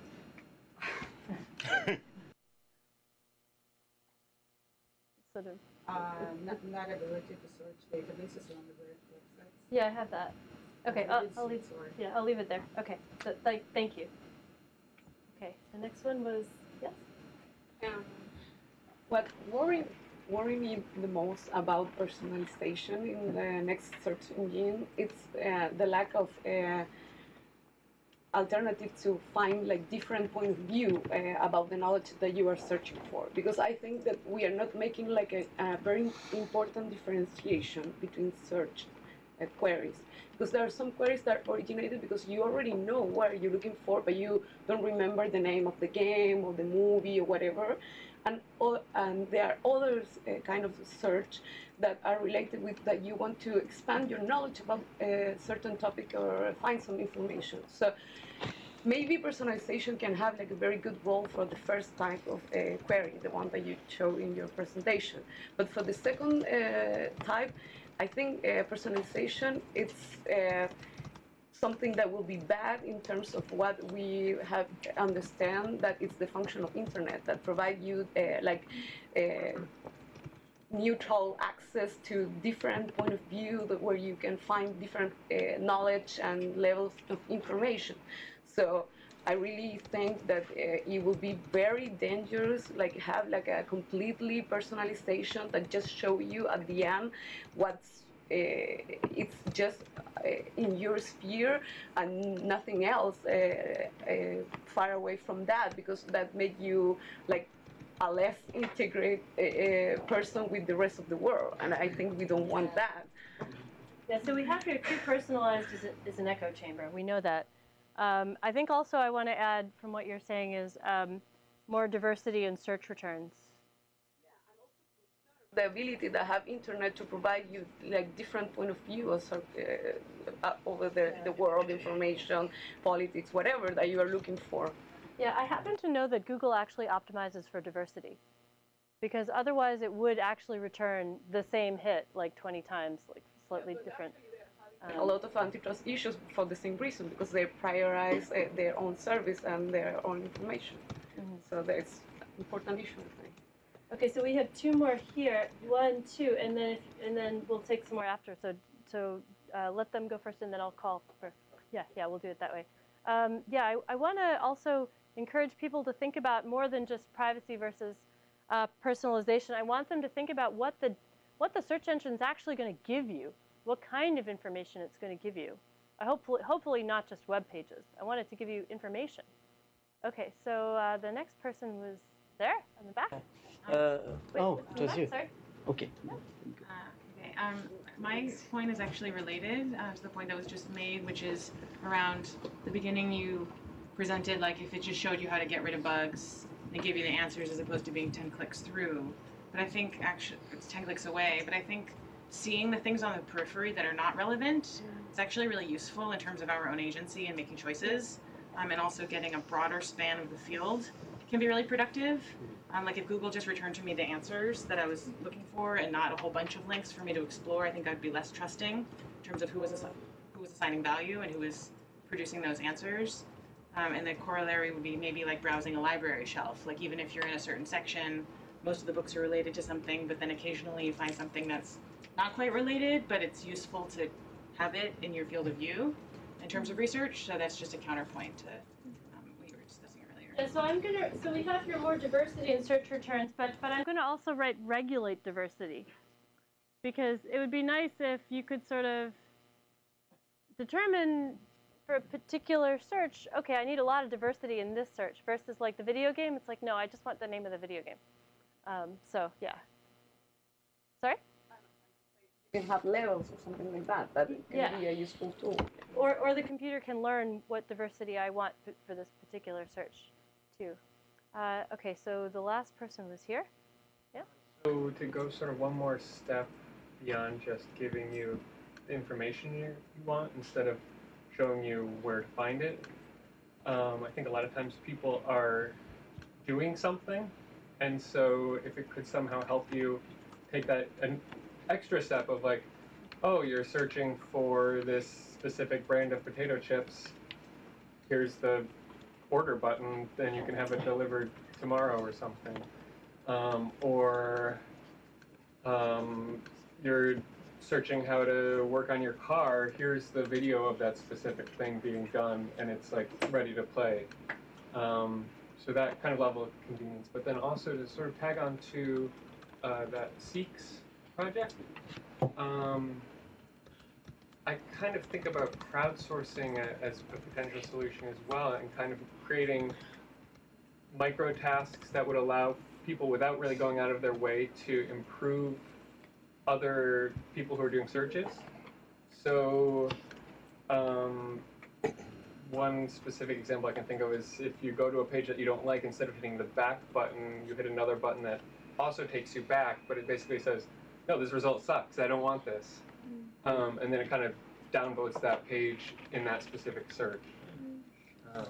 Sort of. Uh, not, not ability to search databases on the very websites. Yeah, I have that. Okay, Uh, I'll, it's- I'll leave. it's alright. Yeah, I'll leave it there. Okay. So, like, thank you. Okay. The next one was yes. Um, what worry worry me the most about personalization in the next search engine is uh, the lack of uh, alternative to find like different point of view uh, about the knowledge that you are searching for, because I think that we are not making like a, a very important differentiation between search uh, queries, because there are some queries that originated because you already know what you're looking for, but you don't remember the name of the game or the movie or whatever, and, o- and there are others uh, kind of search that are related with that you want to expand your knowledge about a certain topic or find some information. So maybe personalization can have like a very good role for the first type of uh, query, the one that you show in your presentation. But for the second uh, type, I think uh, personalization it's uh, something that will be bad in terms of what we have understand that it's the function of internet that provide you uh, like uh, neutral access to different point of view that where you can find different uh, knowledge and levels of information. So I really think that uh, it will be very dangerous, like have like a completely personalization that just show you at the end what's uh, it's just uh, in your sphere and nothing else uh, uh, far away from that, because that make you like a less integrated uh, person with the rest of the world, and I think we don't want that. Yeah, so we have here too personalized is, a, is an echo chamber. We know that. Um, I think also I want to add from what you're saying is um, more diversity in search returns. The ability to have internet to provide you like different point of view of, uh, over the, the world, information, politics, whatever that you are looking for. Yeah, I happen to know that Google actually optimizes for diversity, because otherwise it would actually return the same hit like twenty times, like slightly different. Um, a lot of antitrust issues for the same reason, because they prioritize uh, their own service and their own information. Mm-hmm. So that's an important issue, I think. Okay, so we have two more here, one, two, and then if, and then we'll take some more after. So so uh, let them go first, and then I'll call for. Yeah, yeah, we'll do it that way. Um, yeah, I, I want to also encourage people to think about more than just privacy versus uh, personalization. I want them to think about what the what the search engine is actually going to give you, what kind of information it's going to give you. I hopefully hopefully not just web pages. I want it to give you information. Okay, so uh, the next person was there in the back. Uh, Wait, oh, it was back, you. Sorry. Okay. Uh, okay. Um, my point is actually related uh, to the point that was just made, which is around the beginning you presented, like if it just showed you how to get rid of bugs and gave you the answers as opposed to being ten clicks through. But I think actually it's ten clicks away. But I think seeing the things on the periphery that are not relevant is actually really useful in terms of our own agency and making choices, um, and also getting a broader span of the field can be really productive. Um, like if Google just returned to me the answers that I was looking for and not a whole bunch of links for me to explore, I think I'd be less trusting in terms of who was assi- who was assigning value and who was producing those answers. Um, and the corollary would be maybe like browsing a library shelf. Like even if you're in a certain section, most of the books are related to something, but then occasionally you find something that's not quite related, but it's useful to have it in your field of view in terms of research. So that's just a counterpoint to Yeah, so I'm gonna. So we have here more diversity in search returns, but but I'm gonna also write regulate diversity, because it would be nice if you could sort of determine for a particular search. Okay, I need a lot of diversity in this search versus like the video game. It's like no, I just want the name of the video game. Um, so yeah. Sorry. You can have levels or something like that. That can yeah. be a useful tool. Or or the computer can learn what diversity I want for this particular search. Too. Uh, okay, so the last person was here. Yeah. So to go sort of one more step beyond just giving you the information you, you want instead of showing you where to find it, um, I think a lot of times people are doing something, and so if it could somehow help you take that an extra step of like, oh, you're searching for this specific brand of potato chips, here's the order button, then you can have it delivered tomorrow or something. Um, or um, you're searching how to work on your car, here's the video of that specific thing being done, and it's like ready to play. Um, so that kind of level of convenience. But then also to sort of tag on to uh, that Seeks project, um, I kind of think about crowdsourcing as a potential solution as well, and kind of creating micro tasks that would allow people without really going out of their way to improve other people who are doing searches. So um, one specific example I can think of is if you go to a page that you don't like, instead of hitting the back button, you hit another button that also takes you back, but it basically says, no, this result sucks, I don't want this. Um, and then it kind of downvotes that page in that specific search. Um,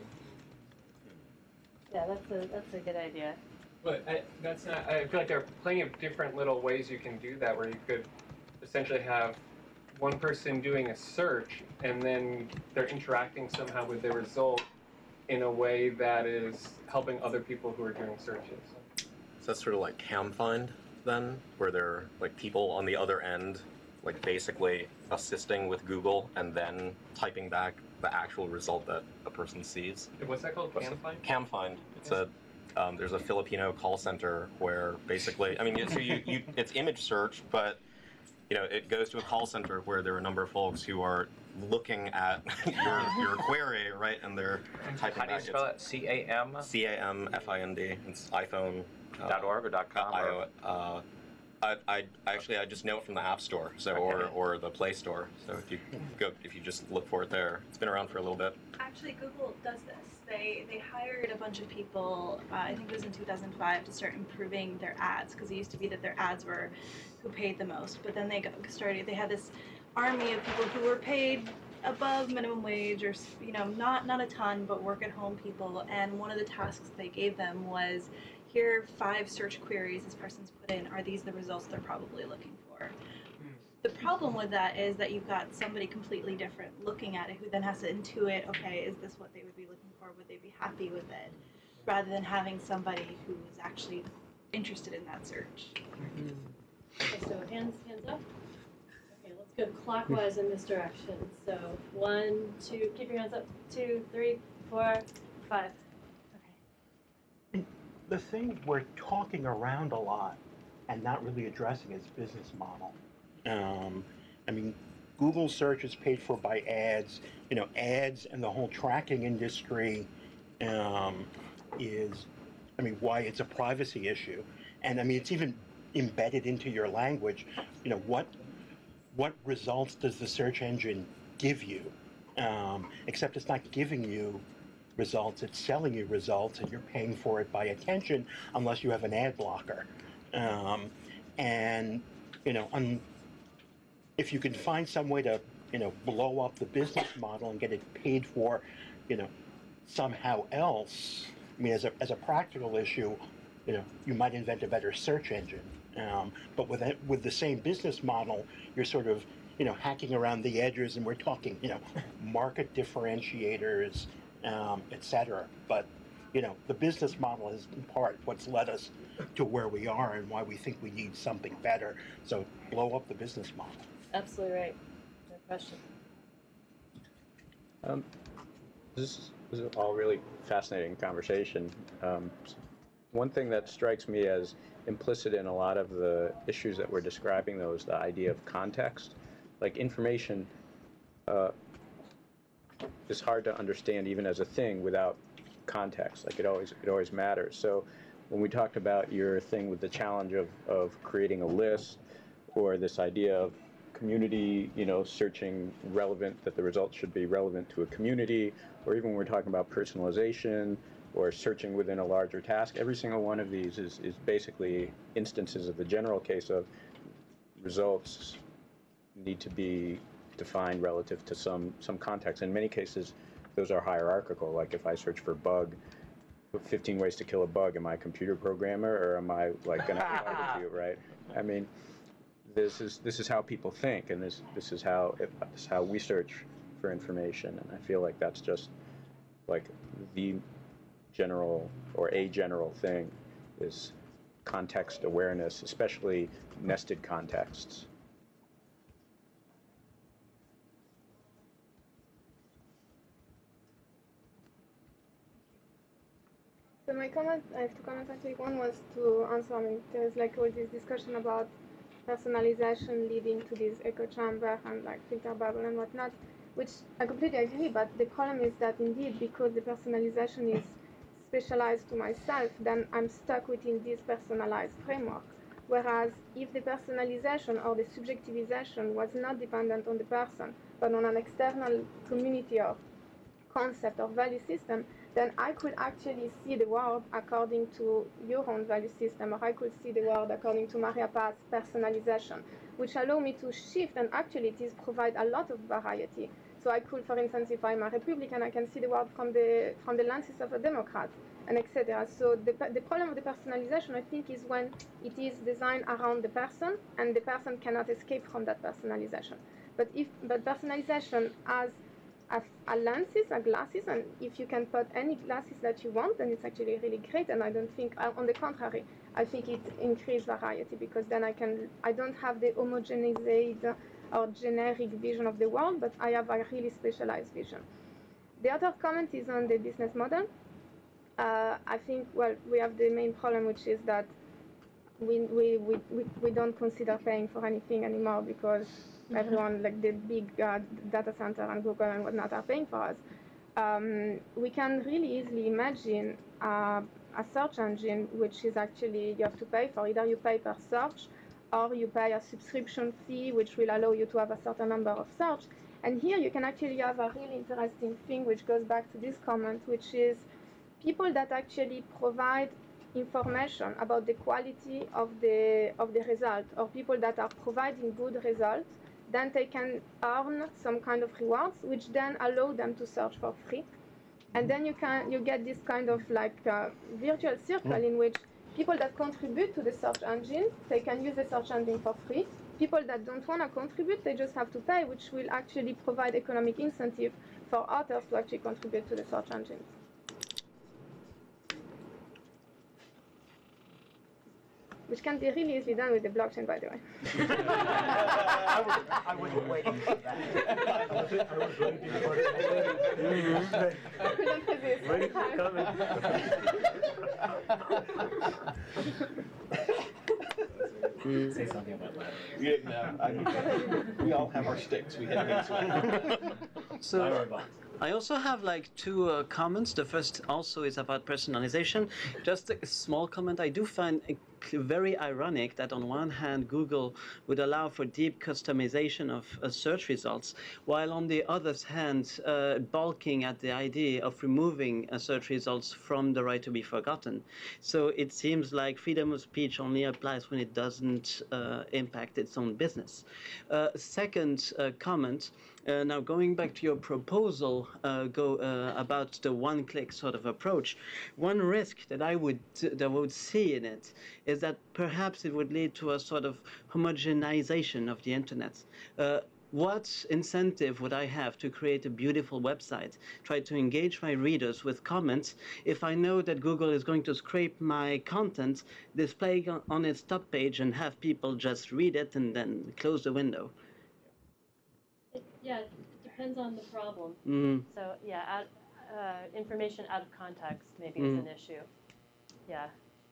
yeah, that's a that's a good idea. But I, that's not. I feel like there are plenty of different little ways you can do that, where you could essentially have one person doing a search, and then they're interacting somehow with the result in a way that is helping other people who are doing searches. So that's sort of like CamFind then, where there are like people on the other end, like basically assisting with Google and then typing back the actual result that a person sees. What's that called? CamFind? CamFind. It's a um, there's a Filipino call center where basically, I mean, so you, you it's image search, but you know it goes to a call center where there are a number of folks who are looking at your your query, right, and they're typing How do you back. spell it? C A M? C A M F I N D. It's iPhone. Dot org or dot com? I O, uh, I, I actually I just know it from the App Store, so or or the Play Store. So if you go, if you just look for it there, it's been around for a little bit. Actually, Google does this. They they hired a bunch of people. Uh, I think it was in two thousand five to start improving their ads, because it used to be that their ads were who paid the most. But then they got started. They had this army of people who were paid above minimum wage, or you know, not not a ton, but work at home people. And one of the tasks they gave them was, here are five search queries this person's put in. Are these the results they're probably looking for? The problem with that is that you've got somebody completely different looking at it, who then has to intuit, okay, is this what they would be looking for? Would they be happy with it? Rather than having somebody who is actually interested in that search. Okay, so hands, hands up. Okay, let's go clockwise in this direction. So one, two, keep your hands up. Two, three, four, five. The thing we're talking around a lot and not really addressing is business model. Um, I mean, Google search is paid for by ads. You know, ads and the whole tracking industry um, is, I mean, why it's a privacy issue. And I mean, it's even embedded into your language. You know, what what results does the search engine give you? Um, except it's not giving you results, it's selling you results, and you're paying for it by attention unless you have an ad blocker. Um, and, you know, un, if you can find some way to, you know, blow up the business model and get it paid for, you know, somehow else, I mean, as a, as a practical issue, you know, you might invent a better search engine. Um, but with, it, with the same business model, you're sort of, you know, hacking around the edges, and we're talking, you know, market differentiators, Um, et cetera. But, you know, the business model is in part what's led us to where we are and why we think we need something better. So blow up the business model. Absolutely right. No question. Um, this, this is all really fascinating conversation. Um, one thing that strikes me as implicit in a lot of the issues that we're describing, though, is the idea of context. Like information uh, is hard to understand even as a thing without context. Like it always, it always matters. So when we talked about your thing with the challenge of, of creating a list, or this idea of community, you know, searching relevant, that the results should be relevant to a community, or even when we're talking about personalization or searching within a larger task, every single one of these is, is basically instances of the general case of results need to be defined relative to some, some context. In many cases, those are hierarchical. Like if I search for bug, fifteen ways to kill a bug, am I a computer programmer, or am I like going to barbecue, right? I mean, this is this is how people think, and this this is how it, this is how we search for information. And I feel like that's just like the general or a general thing is context awareness, especially nested contexts. So my comment, I have two comments actually. One was to answer, I mean, there's like all this discussion about personalization leading to this echo chamber and like filter bubble and whatnot, which I completely agree, but the problem is that indeed, because the personalization is specialized to myself, then I'm stuck within this personalized framework. Whereas if the personalization or the subjectivization was not dependent on the person, but on an external community or concept or value system, then I could actually see the world according to your own value system, or I could see the world according to Maria Paz's personalization, which allow me to shift, and actually it is provide a lot of variety. So I could, for instance, if I'm a Republican, I can see the world from the from the lenses of a Democrat, and et cetera. So the, the problem of the personalization, I think, is when it is designed around the person, and the person cannot escape from that personalization. But if but personalization as a, a lenses, a glasses, and if you can put any glasses that you want, then it's actually really great. And I don't think, on the contrary, I think it increases variety, because then I can I don't have the homogenized or generic vision of the world, but I have a really specialized vision. The other comment is on the business model. Uh, I think, well, we have the main problem, which is that we, we, we, we, we don't consider paying for anything anymore, because everyone, like the big uh, data center and Google and whatnot, are paying for us. Um, we can really easily imagine uh, a search engine which is actually, you have to pay for. Either you pay per search, or you pay a subscription fee, which will allow you to have a certain number of search. And here you can actually have a really interesting thing, which goes back to this comment, which is people that actually provide information about the quality of the of the result, or people that are providing good results, then they can earn some kind of rewards, which then allow them to search for free. And then you can you get this kind of like uh, virtual circle in which people that contribute to the search engine, they can use the search engine for free. People that don't want to contribute, they just have to pay, which will actually provide economic incentive for authors to actually contribute to the search engines. Which can be really easily done with the blockchain, by the way. I, was, I wasn't waiting for that. I was, I was waiting for it. I couldn't resist. Ready for comment. Say something about that. Yeah, no, I, we all have our sticks. We hit against it. So I also have like two uh, comments. The first also is about personalization. Just a small comment. I do find it very ironic that on one hand Google would allow for deep customization of uh, search results, while on the other hand uh, balking at the idea of removing uh, search results from the right to be forgotten. So it seems like freedom of speech only applies when it doesn't uh, impact its own business. Uh, second uh, comment. Uh, now, going back to your proposal uh, go, uh, about the one-click sort of approach, one risk that I would that I would see in it is that perhaps it would lead to a sort of homogenization of the internet. Uh, what incentive would I have to create a beautiful website, try to engage my readers with comments, if I know that Google is going to scrape my content, display it on its top page, and have people just read it and then close the window? Yeah, it depends on the problem. Mm. So yeah, out, uh, information out of context maybe Mm. is an issue. Yeah.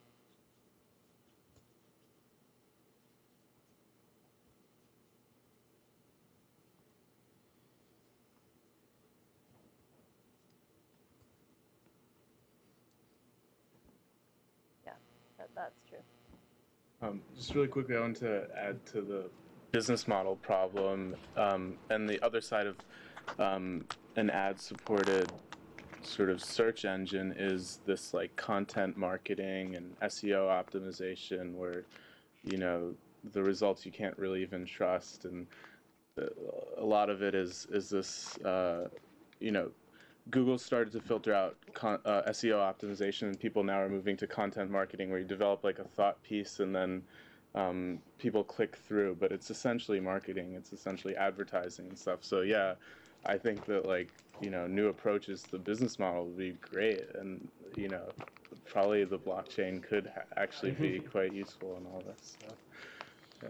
Yeah, that, that's true. Um, just really quickly, I want to add to the business model problem, um, and the other side of um, an ad-supported sort of search engine is this like content marketing and S E O optimization, where you know the results you can't really even trust, and the, a lot of it is is this uh, you know. Google started to filter out con uh, S E O optimization, and people now are moving to content marketing, where you develop like a thought piece and then um, people click through. But it's essentially marketing. It's essentially advertising and stuff. So yeah, I think that like you know new approaches to the business model would be great, and you know probably the blockchain could ha actually be quite useful in all this stuff. Yeah.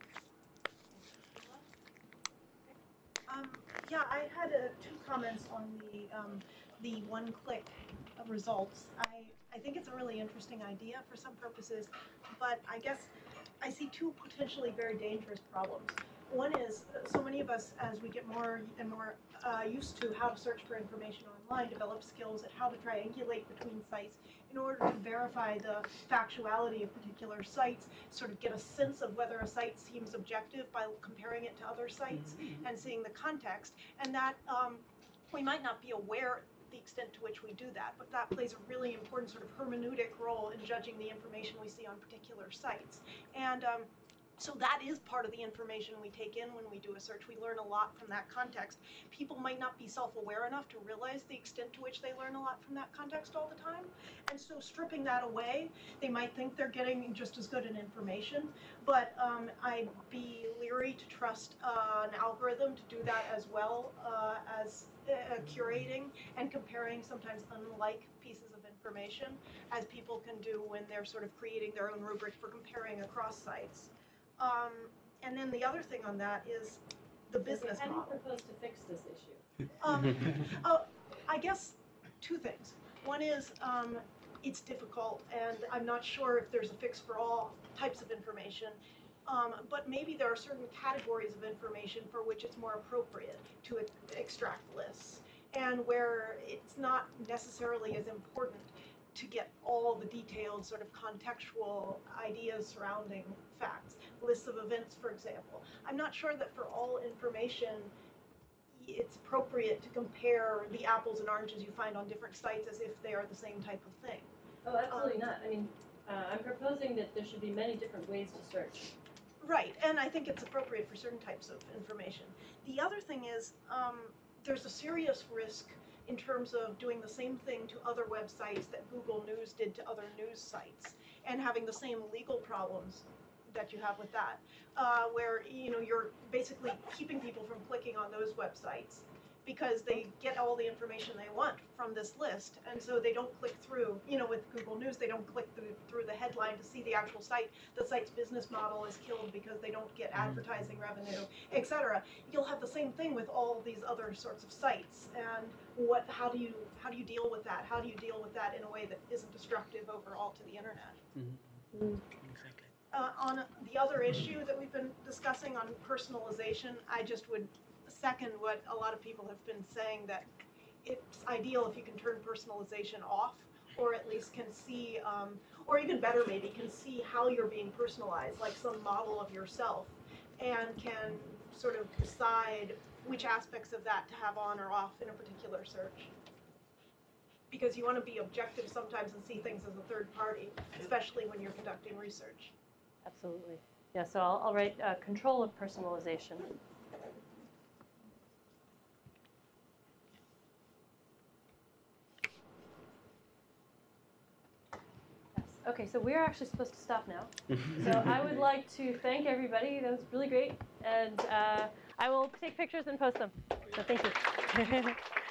Um, yeah, I had uh, two comments on the um, the one-click results. I I think it's a really interesting idea for some purposes, but I guess I see two potentially very dangerous problems. One is uh, so many of us, as we get more and more uh, used to how to search for information online, develop skills at how to triangulate between sites in order to verify the factuality of particular sites, sort of get a sense of whether a site seems objective by comparing it to other sites mm-hmm. and seeing the context, and that um, we might not be aware the extent to which we do that, but that plays a really important sort of hermeneutic role in judging the information we see on particular sites. And um, so that is part of the information we take in when we do a search. We learn a lot from that context. People might not be self-aware enough to realize the extent to which they learn a lot from that context all the time. And so stripping that away, they might think they're getting just as good an information. But um, I'd be leery to trust uh, an algorithm to do that as well uh, as uh, curating and comparing sometimes unlike pieces of information, as people can do when they're sort of creating their own rubric for comparing across sites. Um, and then the other thing on that is the business okay, how model. do you propose to fix this issue? Um, uh, I guess two things. One is um, it's difficult, and I'm not sure if there's a fix for all types of information. Um, but maybe there are certain categories of information for which it's more appropriate to e extract lists, and where it's not necessarily as important to get all the detailed sort of contextual ideas surrounding facts. lists of events, for example. I'm not sure that for all information it's appropriate to compare the apples and oranges you find on different sites as if they are the same type of thing. Oh, absolutely Um, not. I mean, uh, I'm proposing that there should be many different ways to search. Right, and I think it's appropriate for certain types of information. The other thing is, um, there's a serious risk in terms of doing the same thing to other websites that Google News did to other news sites, and having the same legal problems that you have with that, uh, where you know you're basically keeping people from clicking on those websites because they get all the information they want from this list, and so they don't click through. You know, with Google News, they don't click through, through the headline to see the actual site. The site's business model is killed because they don't get advertising revenue, et cetera. You'll have the same thing with all these other sorts of sites, and what? How do you how do you deal with that? How do you deal with that in a way that isn't destructive overall to the internet? Mm-hmm. Uh, on the other issue that we've been discussing on personalization, I just would second what a lot of people have been saying, that it's ideal if you can turn personalization off, or at least can see, um, or even better maybe, can see how you're being personalized, like some model of yourself, and can sort of decide which aspects of that to have on or off in a particular search. Because you want to be objective sometimes and see things as a third party, especially when you're conducting research. Absolutely. Yeah, so I'll, I'll write uh, control of personalization. Yes. Okay, so we're actually supposed to stop now. So I would like to thank everybody. That was really great. And uh, I will take pictures and post them. So thank you.